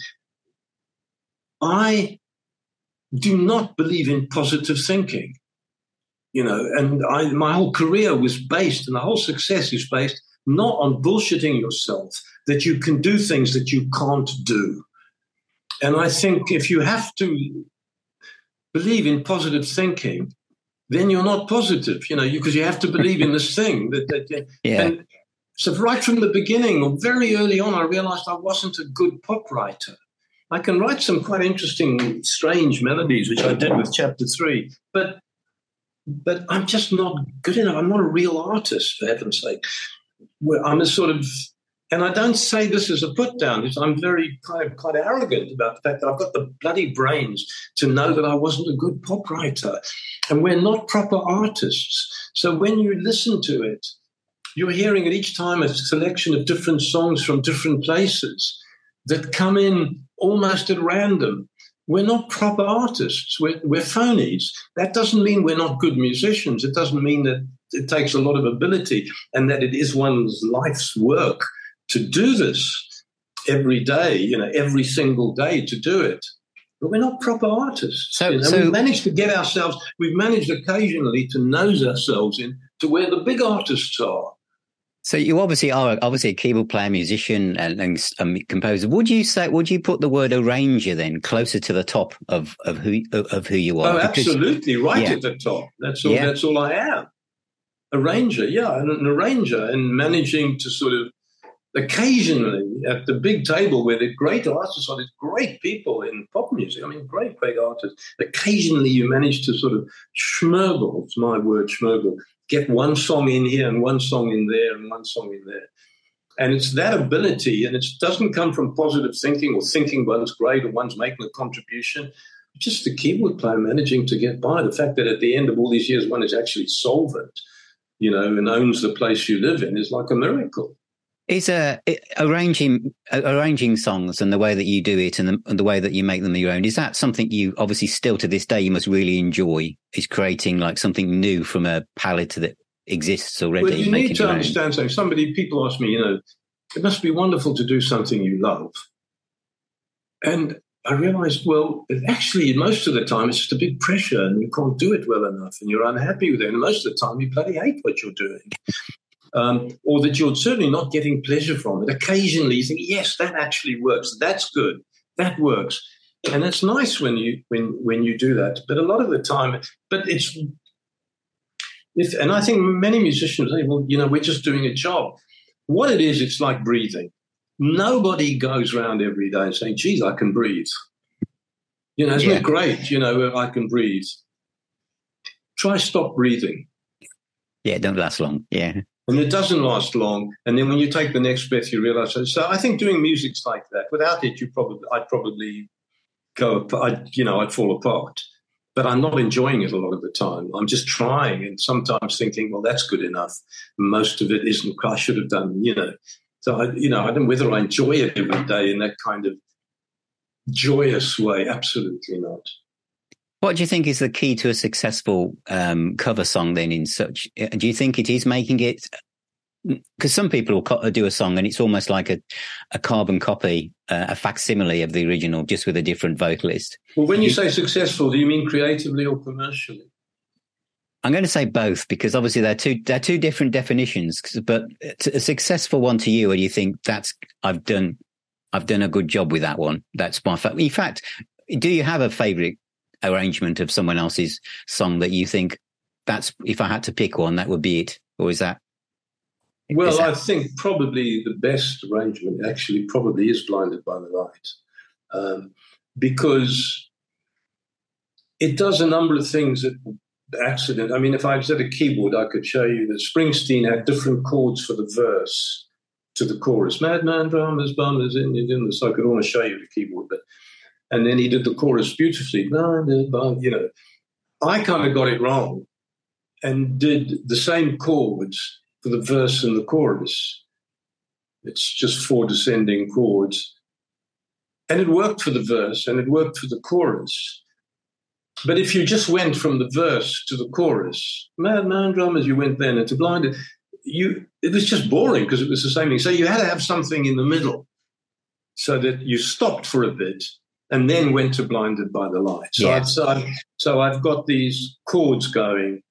I do not believe in positive thinking, you know, and I, my whole career was based, and the whole success is based not on bullshitting yourself, that you can do things that you can't do. And I think if you have to believe in positive thinking, then you're not positive, you know, because you, you have to believe in this thing. That, that yeah. And so right from the beginning, or very early on, I realized I wasn't a good pop writer. I can write some quite interesting, strange melodies, which I did with Chapter Three, but but I'm just not good enough. I'm not a real artist, for heaven's sake. I'm a sort of, and I don't say this as a put down. I'm very kind of quite arrogant about the fact that I've got the bloody brains to know that I wasn't a good pop writer, and we're not proper artists. So when you listen to it, you're hearing at each time a selection of different songs from different places that come in almost at random. We're not proper artists. We're, we're phonies. That doesn't mean we're not good musicians. It doesn't mean that it takes a lot of ability and that it is one's life's work to do this every day, you know, every single day to do it. But we're not proper artists. So, you know, so we've managed to get ourselves, we've managed occasionally to nose ourselves in to where the big artists are. So you obviously are obviously a keyboard player, musician, and, and um, composer. Would you say? Would you put the word arranger then closer to the top of of who of who you are? Oh, because, absolutely, right yeah. at the top. That's all. Yeah. That's all I am. Arranger, yeah, an, an arranger, and managing to sort of occasionally at the big table where the great artists are, there's great people in pop music. I mean, great, great artists. Occasionally, you manage to sort of schmurgle. It's my word, schmurgle. Get one song in here and one song in there and one song in there. And it's that ability, and it doesn't come from positive thinking or thinking one's great or one's making a contribution. Just the keyboard player managing to get by. The fact that at the end of all these years, one is actually solvent, you know, and owns the place you live in is like a miracle. Is uh, arranging uh, arranging songs and the way that you do it and the, and the way that you make them your own, is that something you obviously still to this day you must really enjoy, is creating like something new from a palette that exists already? Well, you need to understand something. Somebody, people ask me, you know, it must be wonderful to do something you love. And I realized, well, actually, most of the time it's just a big pressure and you can't do it well enough and you're unhappy with it. And most of the time you bloody hate what you're doing. Um, or that you're certainly not getting pleasure from it. Occasionally you think, yes, that actually works. That's good. That works. And it's nice when you when when you do that. But a lot of the time, but it's, if, and I think many musicians say, well, you know, we're just doing a job. What it is, it's like breathing. Nobody goes around every day saying, geez, I can breathe. You know, isn't yeah. it great? You know, I can breathe. Try stop breathing. Yeah, it don't last long. Yeah. And it doesn't last long. And then when you take the next breath, you realize. So, so I think doing music's like that. Without it, you probably, I'd probably go, I'd, you know, I'd fall apart. But I'm not enjoying it a lot of the time. I'm just trying and sometimes thinking, well, that's good enough. Most of it isn't. I should have done, you know. So, I, you know, I don't know whether I enjoy it every day in that kind of joyous way. Absolutely not. What do you think is the key to a successful um, cover song then in such, do you think it is making it, because some people will do a song and it's almost like a, a carbon copy, uh, a facsimile of the original, just with a different vocalist. Well, when you say successful, do you mean creatively or commercially? I'm going to say both, because obviously they're two, they're two different definitions, but a successful one to you, or do you think that's, I've done, I've done a good job with that one. That's my fact. In fact, do you have a favorite arrangement of someone else's song that you think that's, if I had to pick one, that would be it? Or is that? Well, is that... I think probably the best arrangement actually probably is Blinded by the Light, um, because it does a number of things that accident. I mean, if I was at a keyboard, I could show you that Springsteen had different chords for the verse to the chorus. Madman, drummers, bummers, in, in the, so I could almost show you the keyboard, but and then he did the chorus beautifully. You know, I kind of got it wrong and did the same chords for the verse and the chorus. It's just four descending chords. And it worked for the verse and it worked for the chorus. But if you just went from the verse to the chorus, man, man, drummers, you went then into Blinded, you, it was just boring because it was the same thing. So you had to have something in the middle so that you stopped for a bit and then went to Blinded by the Light. So, yeah. I've, so, I've, so I've got these chords going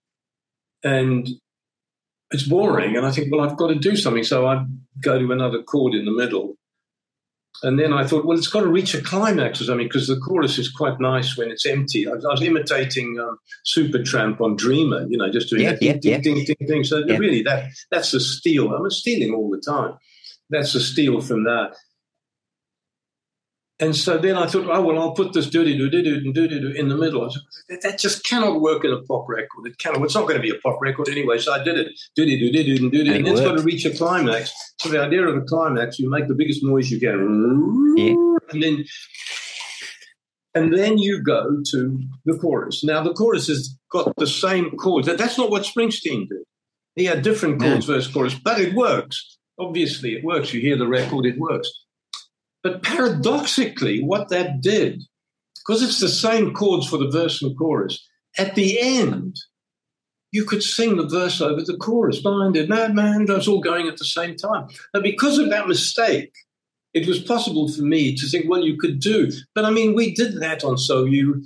and it's boring. And I think, well, I've got to do something. So I go to another chord in the middle. And then I thought, well, it's got to reach a climax or something because the chorus is quite nice when it's empty. I was, I was imitating um, Supertramp on Dreamer, you know, just doing yeah, that yeah, ding, yeah. ding, ding, ding, ding. So yeah. really, that that's a steal. I'm stealing all the time. That's a steal from that. And so then I thought, oh, well, I'll put this do-do-do-do-do and do-do-do in the middle. I said, that, that just cannot work in a pop record. It cannot. Well, it's not going to be a pop record anyway, so I did it. Do-do-do-do-do and do-do. And, and then it's got to reach a climax. So the idea of a climax, you make the biggest noise you can. Yeah. And then and then you go to the chorus. Now, the chorus has got the same chords. That, that's not what Springsteen did. He had different chords, yeah. verse, chorus, but it works. Obviously, it works. You hear the record, it works. But paradoxically, what that did, because it's the same chords for the verse and chorus, at the end, you could sing the verse over the chorus. Blinded, madman, that's all going at the same time. And because of that mistake, it was possible for me to think, well, you could do. But, I mean, we did that on So You,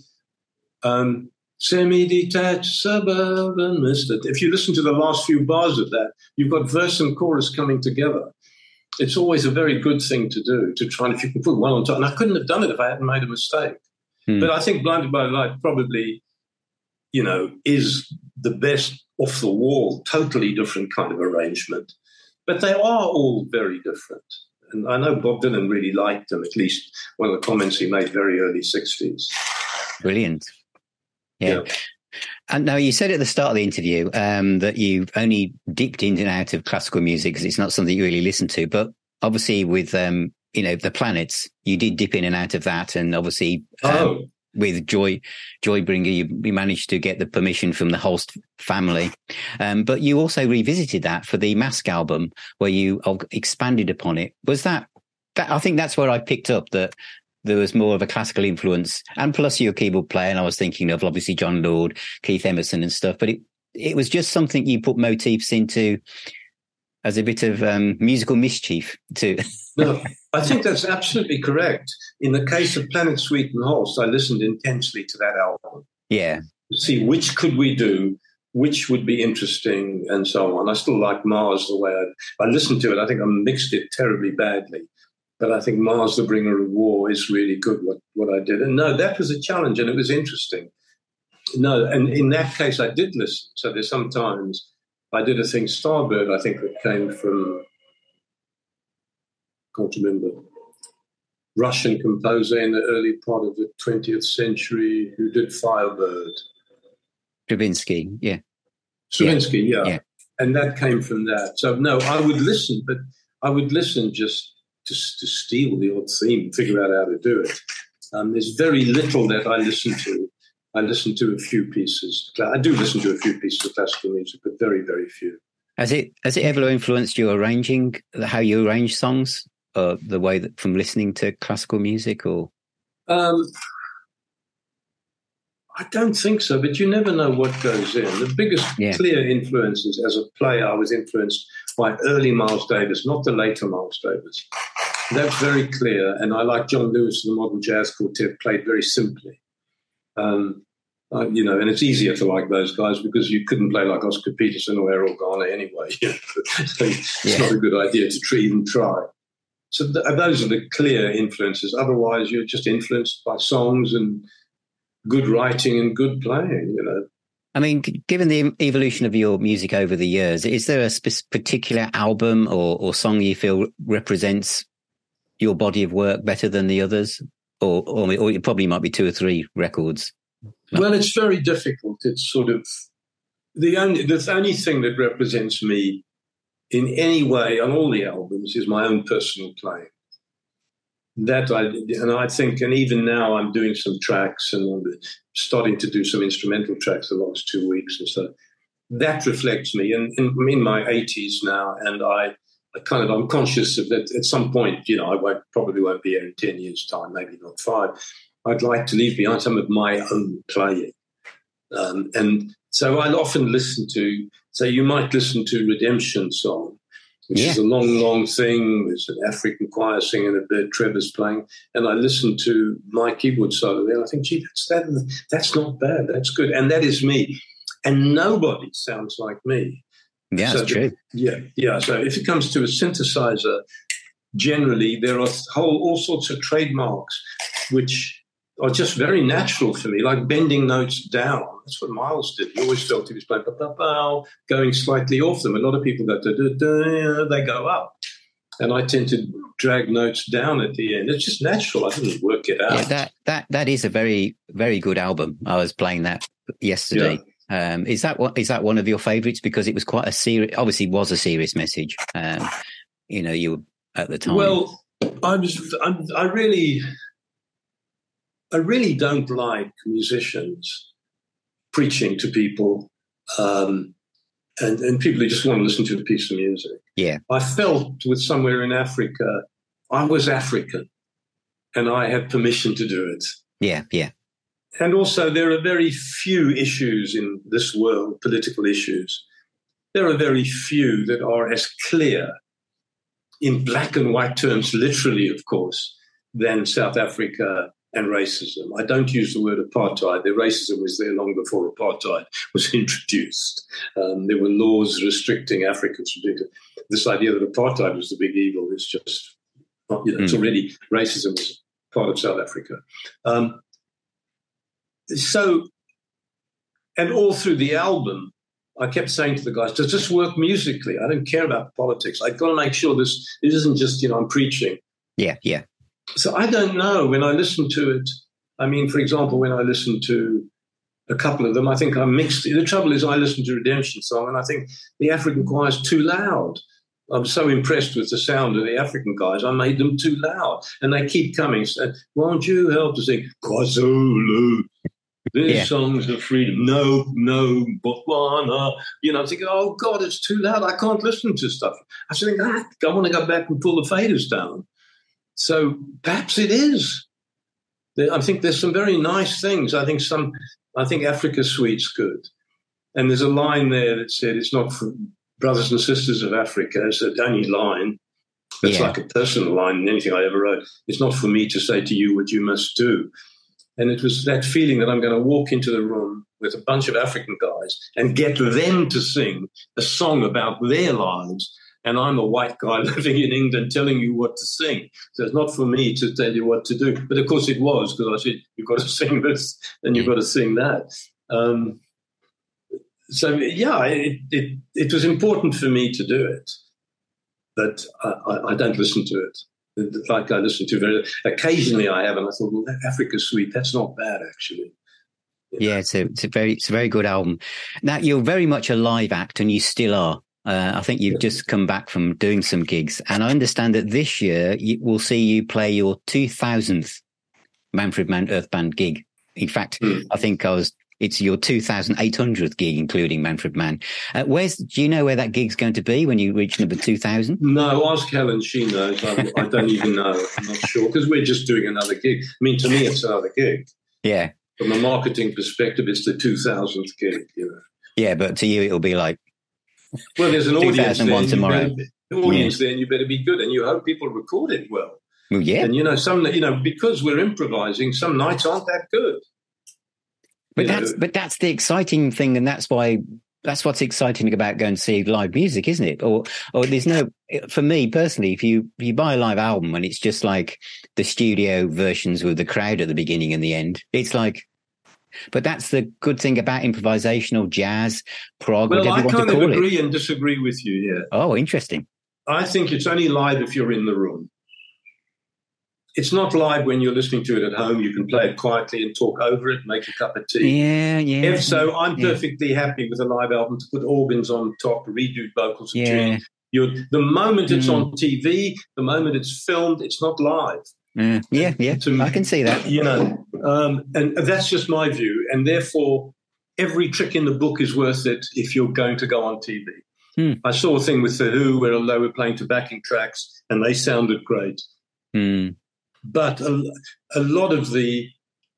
um, semi-detached suburban mister. If you listen to the last few bars of that, you've got verse and chorus coming together. It's always a very good thing to do, to try and if you can put one on top. And I couldn't have done it if I hadn't made a mistake. Hmm. But I think Blinded by Light probably, you know, is the best off-the-wall, totally different kind of arrangement. But they are all very different. And I know Bob Dylan really liked them, at least one of the comments he made very early sixties. Brilliant. Yeah. yeah. And now you said at the start of the interview um, that you've only dipped in and out of classical music because it's not something you really listen to. But obviously with, um, you know, the Planets, you did dip in and out of that. And obviously um, oh. with Joy, Joybringer, you, you managed to get the permission from the Holst family. Um, but you also revisited that for the Mask album where you expanded upon it. Was that, that I think that's where I picked up that there was more of a classical influence, and plus you're a keyboard player, and I was thinking of obviously John Lord, Keith Emerson and stuff, but it, it was just something you put motifs into as a bit of um, musical mischief too. No, I think that's absolutely correct. In the case of Planet Suite and Holst, I listened intensely to that album. Yeah. To see which could we do, which would be interesting, and so on. I still like Mars the way I, I listened to it. I think I mixed it terribly badly. But I think Mars, the Bringer of War, is really good, what, what I did. And no, that was a challenge, and it was interesting. No, and in that case, I did listen. So there's sometimes I did a thing, Starbird, I think, that came from, I can't remember, Russian composer in the early part of the twentieth century who did Firebird. Stravinsky, yeah. Stravinsky, yeah. yeah. And that came from that. So, no, I would listen, but I would listen just to, to steal the odd theme, figure out how to do it. Um, there's very little that I listen to. I listen to a few pieces. I do listen to a few pieces of classical music, but very, very few. Has it has it ever influenced your arranging, how you arrange songs, or the way that from listening to classical music, or? Um, I don't think so, but you never know what goes in. The biggest yeah. clear influences as a player, I was influenced by early Miles Davis, not the later Miles Davis. That's very clear, and I like John Lewis and the Modern Jazz Quartet, played very simply. Um, uh, you know, and it's easier to like those guys because you couldn't play like Oscar Peterson or Errol Garner anyway. So it's yeah. not a good idea to even try. So th- those are the clear influences. Otherwise, you're just influenced by songs and good writing and good playing, you know. I mean, given the evolution of your music over the years, is there a sp- particular album or, or song you feel represents your body of work better than the others? Or, or, or it probably might be two or three records. No. Well, it's very difficult. It's sort of the only the only thing that represents me in any way on all the albums is my own personal playing. That I and I think, and even now I'm doing some tracks and I'm starting to do some instrumental tracks the last two weeks or so. That reflects me, and, and I'm in my eighties now, and I. I kind of, I'm conscious of that at some point, you know, I won't, probably won't be here in ten years' time, maybe not five. I'd like to leave behind some of my own playing. Um, and so I'll often listen to, so you might listen to Redemption Song, which yeah. is a long, long thing. There's an African choir singing a bit, Trevor's playing. And I listen to my keyboard solo there, and I think, gee, that's, that, that's not bad. That's good. And that is me. And nobody sounds like me. Yeah, so that's true. The, yeah, yeah. So if it comes to a synthesizer, generally there are whole all sorts of trademarks which are just very natural for me, like bending notes down. That's what Miles did. He always felt he was playing ba-ba-bow, going slightly off them. A lot of people go, da-da-da, they go up. And I tend to drag notes down at the end. It's just natural. I didn't work it out. Yeah, that, that, that is a very, very good album. I was playing that yesterday. Yeah. Um, is that what, is that one of your favourites? Because it was quite a serious, obviously was a serious message. Um, you know, you were at the time. Well, I was, I'm, I really, I really don't like musicians preaching to people, um, and, and people who just want to listen to a piece of music. Yeah. I felt with Somewhere in Africa, I was African and I had permission to do it. Yeah, yeah. And also there are very few issues in this world, political issues. There are very few that are as clear in black and white terms, literally, of course, than South Africa and racism. I don't use the word apartheid. The racism was there long before apartheid was introduced. Um, there were laws restricting Africans from doing it. This idea that apartheid was the big evil is just, you know, mm. it's already, racism was part of South Africa. Um, so, and all through the album, I kept saying to the guys, does this work musically? I don't care about politics. I've got to make sure this, it isn't just, you know, I'm preaching. Yeah, yeah. So I don't know. When I listen to it, I mean, for example, when I listen to a couple of them, I think I'm mixed. The trouble is I listen to Redemption Song and I think the African choir is too loud. I'm so impressed with the sound of the African guys, I made them too loud. And they keep coming, saying, won't you help to sing KwaZulu? This yeah. song's of freedom. No, no, Botswana. You know, I'm thinking, oh, God, it's too loud. I can't listen to stuff. I was thinking, ah, I want to go back and pull the faders down. So perhaps it is. I think there's some very nice things. I think some. I think Africa Suite's good. And there's a line there that said, it's not for brothers and sisters of Africa. It's the only line. It's yeah. like a personal line in anything I ever wrote. It's not for me to say to you what you must do. And it was that feeling that I'm going to walk into the room with a bunch of African guys and get them to sing a song about their lives. And I'm a white guy living in England telling you what to sing. So it's not for me to tell you what to do. But, of course, it was, because I said, you've got to sing this and you've got to sing that. Um, so, yeah, it, it it was important for me to do it. But I, I, I don't listen to it. Like I listen to very occasionally, I have, and I thought, well, Africa Suite, that's not bad, actually. You know? Yeah, it's a, it's a very, it's a very good album. Now, you're very much a live act, and you still are. Uh, I think you've yeah. just come back from doing some gigs, and I understand that this year you, we'll see you play your two thousandth Manfred Mann Earth Band gig. In fact, mm. I think I was. It's your two thousand eight hundredth gig, including Manfred Mann. Uh, where's, do you know where that gig's going to be when you reach number two thousand? No, ask Helen. She knows. I, I don't even know. I'm not sure, because we're just doing another gig. I mean, to me, it's another gig. Yeah. From a marketing perspective, it's the two thousandth gig. You know. Yeah, but to you, it'll be like, well, there's an audience there. tomorrow. Better, the audience yeah. there, and you better be good, and you hope people record it well. Well, yeah. And you know, some, you know, because we're improvising, some nights aren't that good. But that's know. but that's the exciting thing, and that's why that's what's exciting about going to see live music, isn't it? Or or there's no, for me personally, if you if you buy a live album and it's just like the studio versions with the crowd at the beginning and the end, it's like. But that's the good thing about improvisational jazz, prog, well, whatever you want to call I kind of agree it. and disagree with you here. Oh, interesting. I think it's only live if you're in the room. It's not live when you're listening to it at home. You can play it quietly and talk over it, make a cup of tea. Yeah, yeah. If so, I'm yeah. perfectly happy with a live album to put organs on top, redo vocals and yeah. tunes. You're, the moment it's mm. on T V, the moment it's filmed, it's not live. Uh, yeah, yeah, to, I can see that. You know, um, and that's just my view. And therefore, every trick in the book is worth it if you're going to go on T V. Hmm. I saw a thing with The Who where they were playing to backing tracks and they sounded great. Hmm. But a, a lot of the,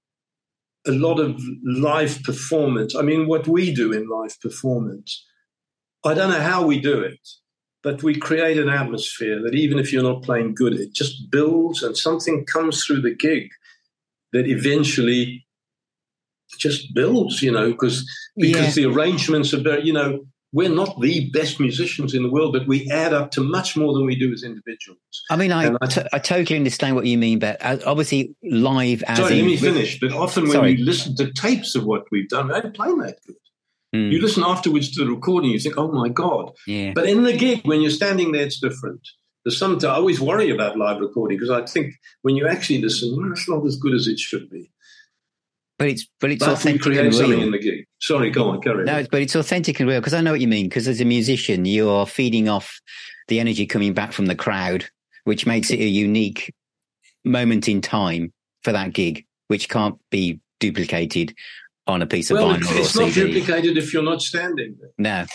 a lot of live performance, I mean, what we do in live performance, I don't know how we do it. But we create an atmosphere that even if you're not playing good, it just builds and something comes through the gig that eventually just builds, you know, because because yeah. the arrangements are very, you know, we're not the best musicians in the world, but we add up to much more than we do as individuals. I mean, I, I, t- I totally understand what you mean, but obviously live as Sorry, in, let me finish. But often when sorry. you listen to tapes of what we've done, I don't play that good. Mm. You listen afterwards to the recording, you think, oh, my God. Yeah. But in the gig, when you're standing there, it's different. There's sometimes I always worry about live recording because I think when you actually listen, well, it's not as good as it should be. But it's but it's but authentic we create and something real. in the gig. Sorry, go on, carry on. No, but it's authentic and real because I know what you mean. Because as a musician, you are feeding off the energy coming back from the crowd, which makes it a unique moment in time for that gig, which can't be duplicated on a piece of well, vinyl it's or not C D. duplicated if you're not standing there. No.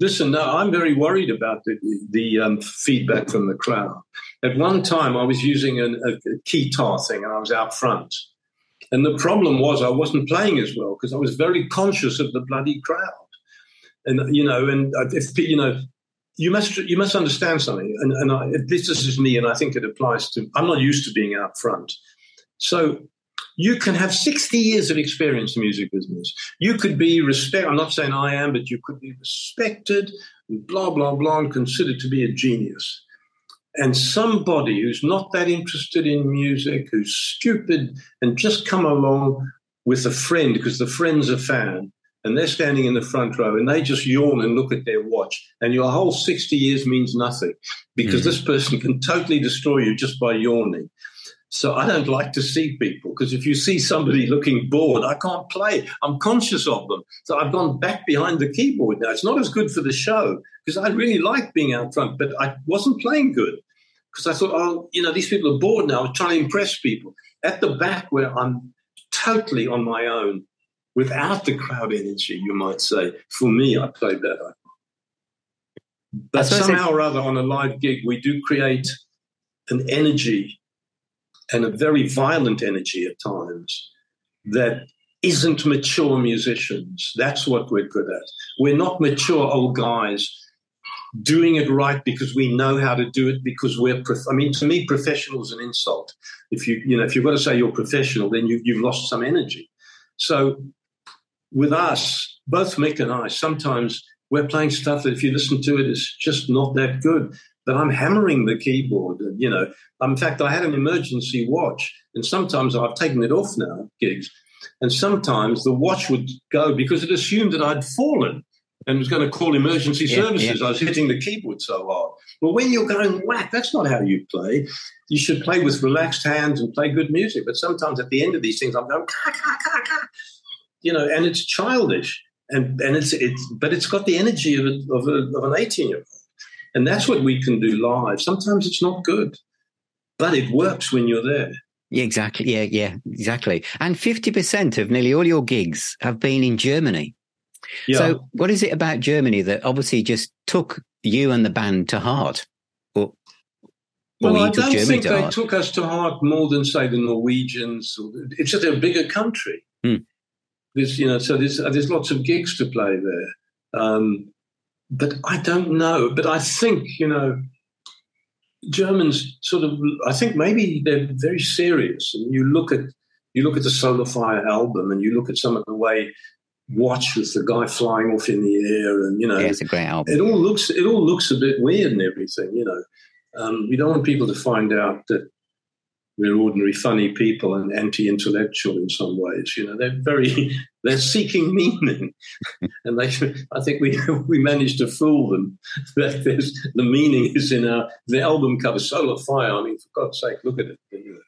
Listen, no, I'm very worried about the, the um, feedback from the crowd. At one time, I was using an, a, a guitar thing, and I was out front. And the problem was I wasn't playing as well because I was very conscious of the bloody crowd. And, you know, and if, you know, you must you must understand something. And, and I, this is me, and I think it applies to, I'm not used to being out front. So you can have sixty years of experience in the music business. You could be respect. I'm not saying I am, but you could be respected, and blah, blah, blah, and considered to be a genius. And somebody who's not that interested in music, who's stupid, and just come along with a friend because the friend's a fan, and they're standing in the front row, and they just yawn and look at their watch, and your whole sixty years means nothing because mm. this person can totally destroy you just by yawning. So I don't like to see people because if you see somebody looking bored, I can't play. I'm conscious of them. So I've gone back behind the keyboard now. It's not as good for the show because I really like being out front, but I wasn't playing good because I thought, oh, you know, these people are bored now. I'm trying to impress people. At the back where I'm totally on my own without the crowd energy, you might say, for me, I played better. But somehow or other on a live gig, we do create an energy and a very violent energy at times that isn't mature musicians. That's what we're good at. We're not mature old guys doing it right because we know how to do it because we're, prof- I mean, to me, professional is an insult. If you, you know, if you've got to say you're professional, then you, you've lost some energy. So with us, both Mick and I, sometimes we're playing stuff that if you listen to it, it's just not that good. But I'm hammering the keyboard, and, you know. In fact, I had an emergency watch, and sometimes I've taken it off now, gigs, and sometimes the watch would go because it assumed that I'd fallen and was going to call emergency yeah, services. Yeah. I was hitting the keyboard so hard. Well, when you're going whack, that's not how you play. You should play with relaxed hands and play good music. But sometimes at the end of these things, I'm going, ka, ka, ka, ka. You know, and it's childish, and and it's it's, but it's got the energy of a, of, a, of an eighteen-year-old. And that's what we can do live. Sometimes it's not good, but it works when you're there. Yeah, exactly. Yeah, yeah, exactly. And fifty percent of nearly all your gigs have been in Germany. Yeah. So what is it about Germany that obviously just took you and the band to heart? Or, or well, I don't Germany think to they heart? took us to heart more than, say, the Norwegians. It's just a bigger country. Hmm. There's, you know, so there's, there's lots of gigs to play there. Um, But I don't know. But I think, you know, Germans sort of, I think maybe they're very serious. And you look at you look at the Solar Fire album and you look at some of the way Watch with the guy flying off in the air and, you know. Yeah, it's a great album. It all looks, it all looks a bit weird and everything, you know. Um, we don't want people to find out that we're ordinary funny people and anti-intellectual in some ways. You know, they're very, they're seeking meaning. And they, I think we we managed to fool them that there's, the meaning is in our, the album cover, Solar Fire. I mean, for God's sake, look at it.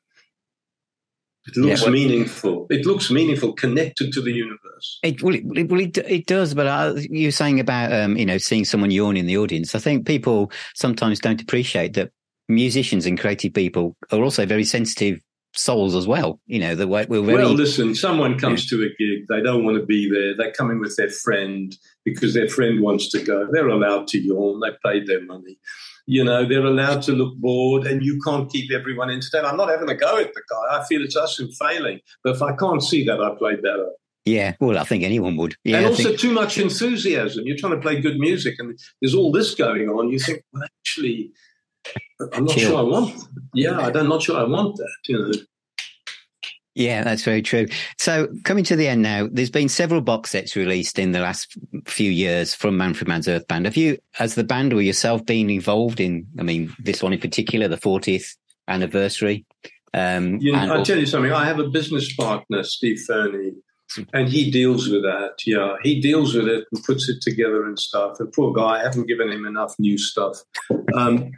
It looks yeah, well, meaningful. It looks meaningful, connected to the universe. It, well, it, well, it, it does. But uh, you were saying about, um, you know, seeing someone yawn in the audience. I think people sometimes don't appreciate that musicians and creative people are also very sensitive souls as well. You know, the way we're very. Well, listen, someone comes yeah. to a gig, they don't want to be there. They come in with their friend because their friend wants to go. They're allowed to yawn. They paid their money. You know, they're allowed to look bored, and you can't keep everyone entertained. I'm not having a go at the guy. I feel it's us who's failing. But if I can't see that, I play better. Yeah, well, I think anyone would. Yeah, and I also think... too much enthusiasm. You're trying to play good music, and there's all this going on. You think, well, actually, I'm not Chill. sure I want that. Yeah, I'm not sure I want that, you know. Yeah, that's very true. So coming to the end now, there's been several box sets released in the last few years from Manfred Mann's Earth Band. Have you, as the band or yourself, been involved in, I mean, this one in particular, the fortieth anniversary? Um, you know, I'll also- tell you something. I have a business partner, Steve Fernie, and he deals with that. Yeah, he deals with it and puts it together and stuff. And poor guy, I haven't given him enough new stuff. Um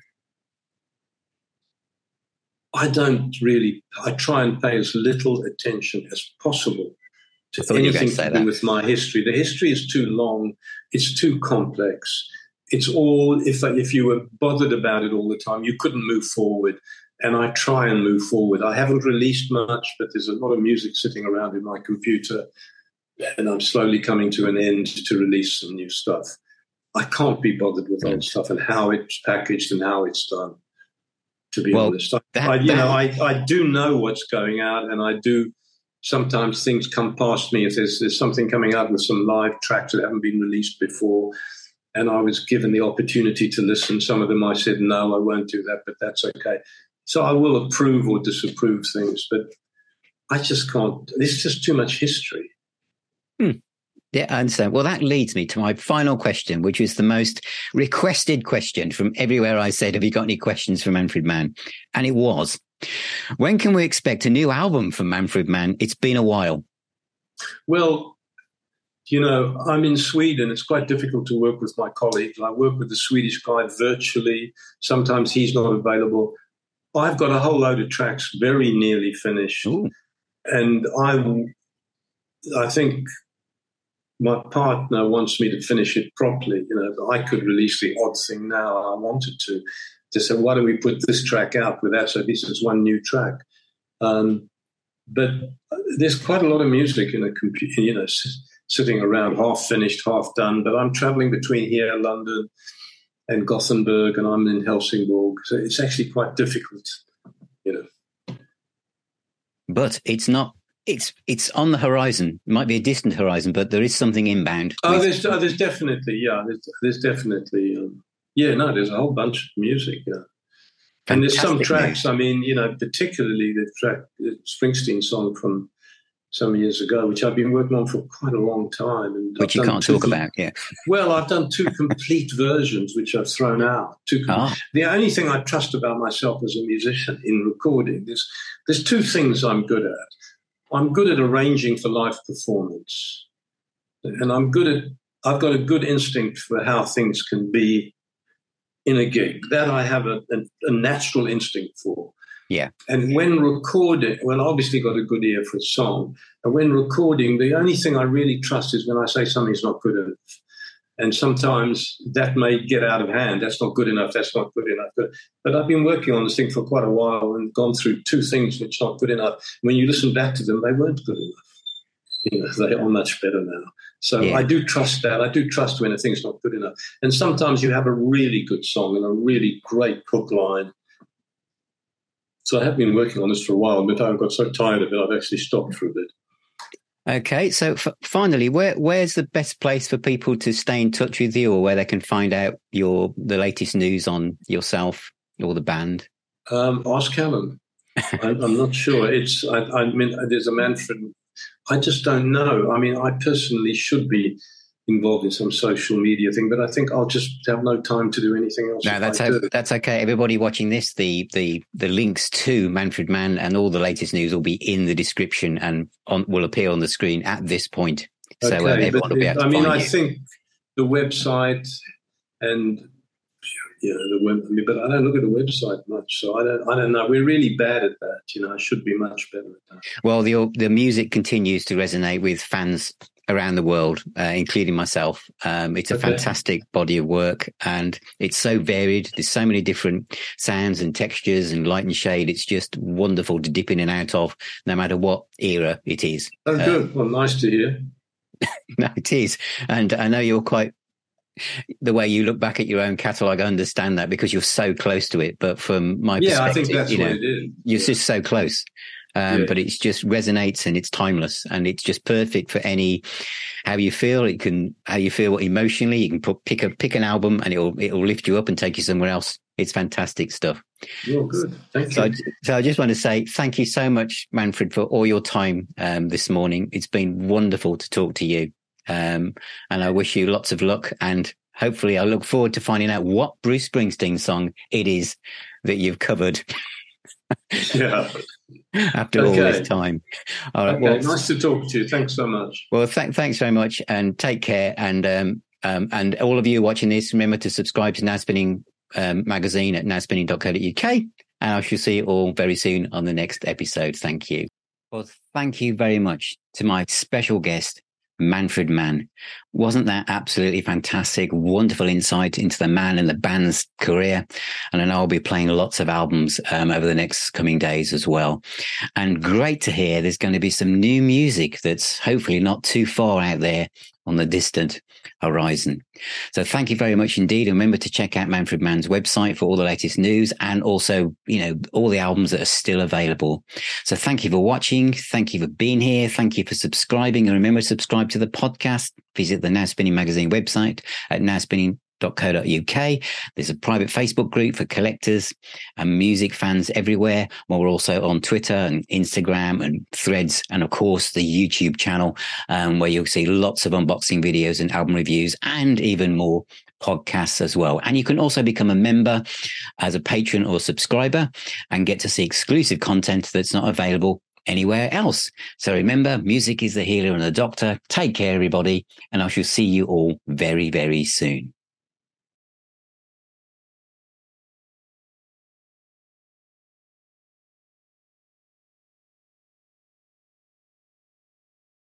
I don't really, I try and pay as little attention as possible to anything to, to do that. with my history. The history is too long. It's too complex. It's all, if if you were bothered about it all the time, you couldn't move forward. And I try and move forward. I haven't released much, but there's a lot of music sitting around in my computer, and I'm slowly coming to an end to release some new stuff. I can't be bothered with old stuff and how it's packaged and how it's done. To be well, honest, that, I, you that, know, I, I do know what's going out, and I do. Sometimes things come past me. If there's, there's something coming out with some live tracks that haven't been released before, and I was given the opportunity to listen, some of them I said, no, I won't do that, but that's okay. So I will approve or disapprove things, but I just can't. There's just too much history. Hmm. Yeah, I understand. Well, that leads me to my final question, which is the most requested question from everywhere. I said, have you got any questions for Manfred Mann? And it was, when can we expect a new album from Manfred Mann? It's been a while. Well, you know, I'm in Sweden. It's quite difficult to work with my colleagues. I work with the Swedish guy virtually. Sometimes he's not available. I've got a whole load of tracks very nearly finished. Ooh. And I, I think my partner wants me to finish it properly. You know, I could release the odd thing now. I wanted to. To say, why don't we put this track out with that? So this is one new track. Um, but there's quite a lot of music in a computer, you know, s- sitting around, half finished, half done. But I'm traveling between here, London, and Gothenburg, and I'm in Helsingborg. So it's actually quite difficult, you know. But it's not. It's it's on the horizon. It might be a distant horizon, but there is something inbound. Oh, with- there's, oh, there's definitely, yeah, there's, there's definitely, um, yeah, no, there's a whole bunch of music, yeah. And there's some Fantastic tracks, news. I mean, you know, particularly the track, the Springsteen song from some years ago, which I've been working on for quite a long time. And Which I've you done can't two talk com- about, yeah. Well, I've done two complete versions, which I've thrown out. Two com- Ah. The only thing I trust about myself as a musician in recording is there's two things I'm good at. I'm good at arranging for live performance. And I'm good at, I've got a good instinct for how things can be in a gig. That I have a, a, a natural instinct for. Yeah. And when recording, well, I obviously got a good ear for a song. And when recording, the only thing I really trust is when I say something's not good enough. And sometimes that may get out of hand. That's not good enough. That's not good enough. But, but I've been working on this thing for quite a while and gone through two things which are not good enough. When you listen back to them, they weren't good enough. You know, they are much better now. So Yeah. I do trust that. I do trust when a thing's not good enough. And sometimes you have a really good song and a really great hook line. So I have been working on this for a while, but I got so tired of it, I've actually stopped for a bit. Okay, so f- finally, where where's the best place for people to stay in touch with you, or where they can find out your the latest news on yourself or the band? Um, ask Helen. I'm, I'm not sure. It's. I, I mean, there's a Manfred. I just don't know. I mean, I personally should be involved in some social media thing, but I think I'll just have no time to do anything else. No, that's o- that's okay. Everybody watching this, the the the links to Manfred Mann and all the latest news will be in the description and on, will appear on the screen at this point. So okay, uh, everyone will be able to I mean, find I you. think the website and you know the web, but I don't look at the website much, so I don't. I don't know. We're really bad at that. You know, I should be much better at that. Well, the the music continues to resonate with fans around the world, uh, including myself. Um, it's a Okay. fantastic body of work, and it's so varied. There's so many different sounds and textures and light and shade. It's just wonderful to dip in and out of, no matter what era it is. Oh, Uh, good. Well, nice to hear. No, it is. And I know you're quite, the way you look back at your own catalogue, I understand that because you're so close to it. But from my Yeah, I perspective, think that's you what know, it is. you're Yeah. just so close. Um, Yeah. But it's just resonates and it's timeless and it's just perfect for any, how you feel. It can, how you feel emotionally. You can put, pick a, pick an album and it'll, it'll lift you up and take you somewhere else. It's fantastic stuff. Well, good. Thank So, you. I, so I just want to say thank you so much, Manfred, for all your time um, this morning. It's been wonderful to talk to you. Um, and I wish you lots of luck. And hopefully I look forward to finding out what Bruce Springsteen song it is that you've covered Yeah. after all Okay. this time. All right. Okay. Well, Nice to talk to you. Thanks so much. well, th- thanks very much and take care. And, um, um, and all of you watching this, remember to subscribe to Now Spinning um, magazine at now spinning dot co dot uk. And I shall see you all very soon on the next episode. Thank you. Well, thank you very much to my special guest, Manfred Mann. Wasn't that absolutely fantastic? Wonderful insight into the man and the band's career. And I know I'll be playing lots of albums um, over the next coming days as well. And great to hear there's going to be some new music that's hopefully not too far out there on the distant horizon. So thank you very much indeed. And remember to check out Manfred Mann's website for all the latest news and also, you know, all the albums that are still available. So thank you for watching. Thank you for being here. Thank you for subscribing. And remember to subscribe to the podcast. Visit the Now Spinning Magazine website at now spinning dot co dot uk. There's a private Facebook group for collectors and music fans everywhere. Well, we're also on Twitter and Instagram and Threads, and of course the YouTube channel, um, where you'll see lots of unboxing videos and album reviews and even more podcasts as well. And you can also become a member as a patron or subscriber and get to see exclusive content that's not available anywhere else. So remember, music is the healer and the doctor. Take care, everybody, and I shall see you all very, very soon.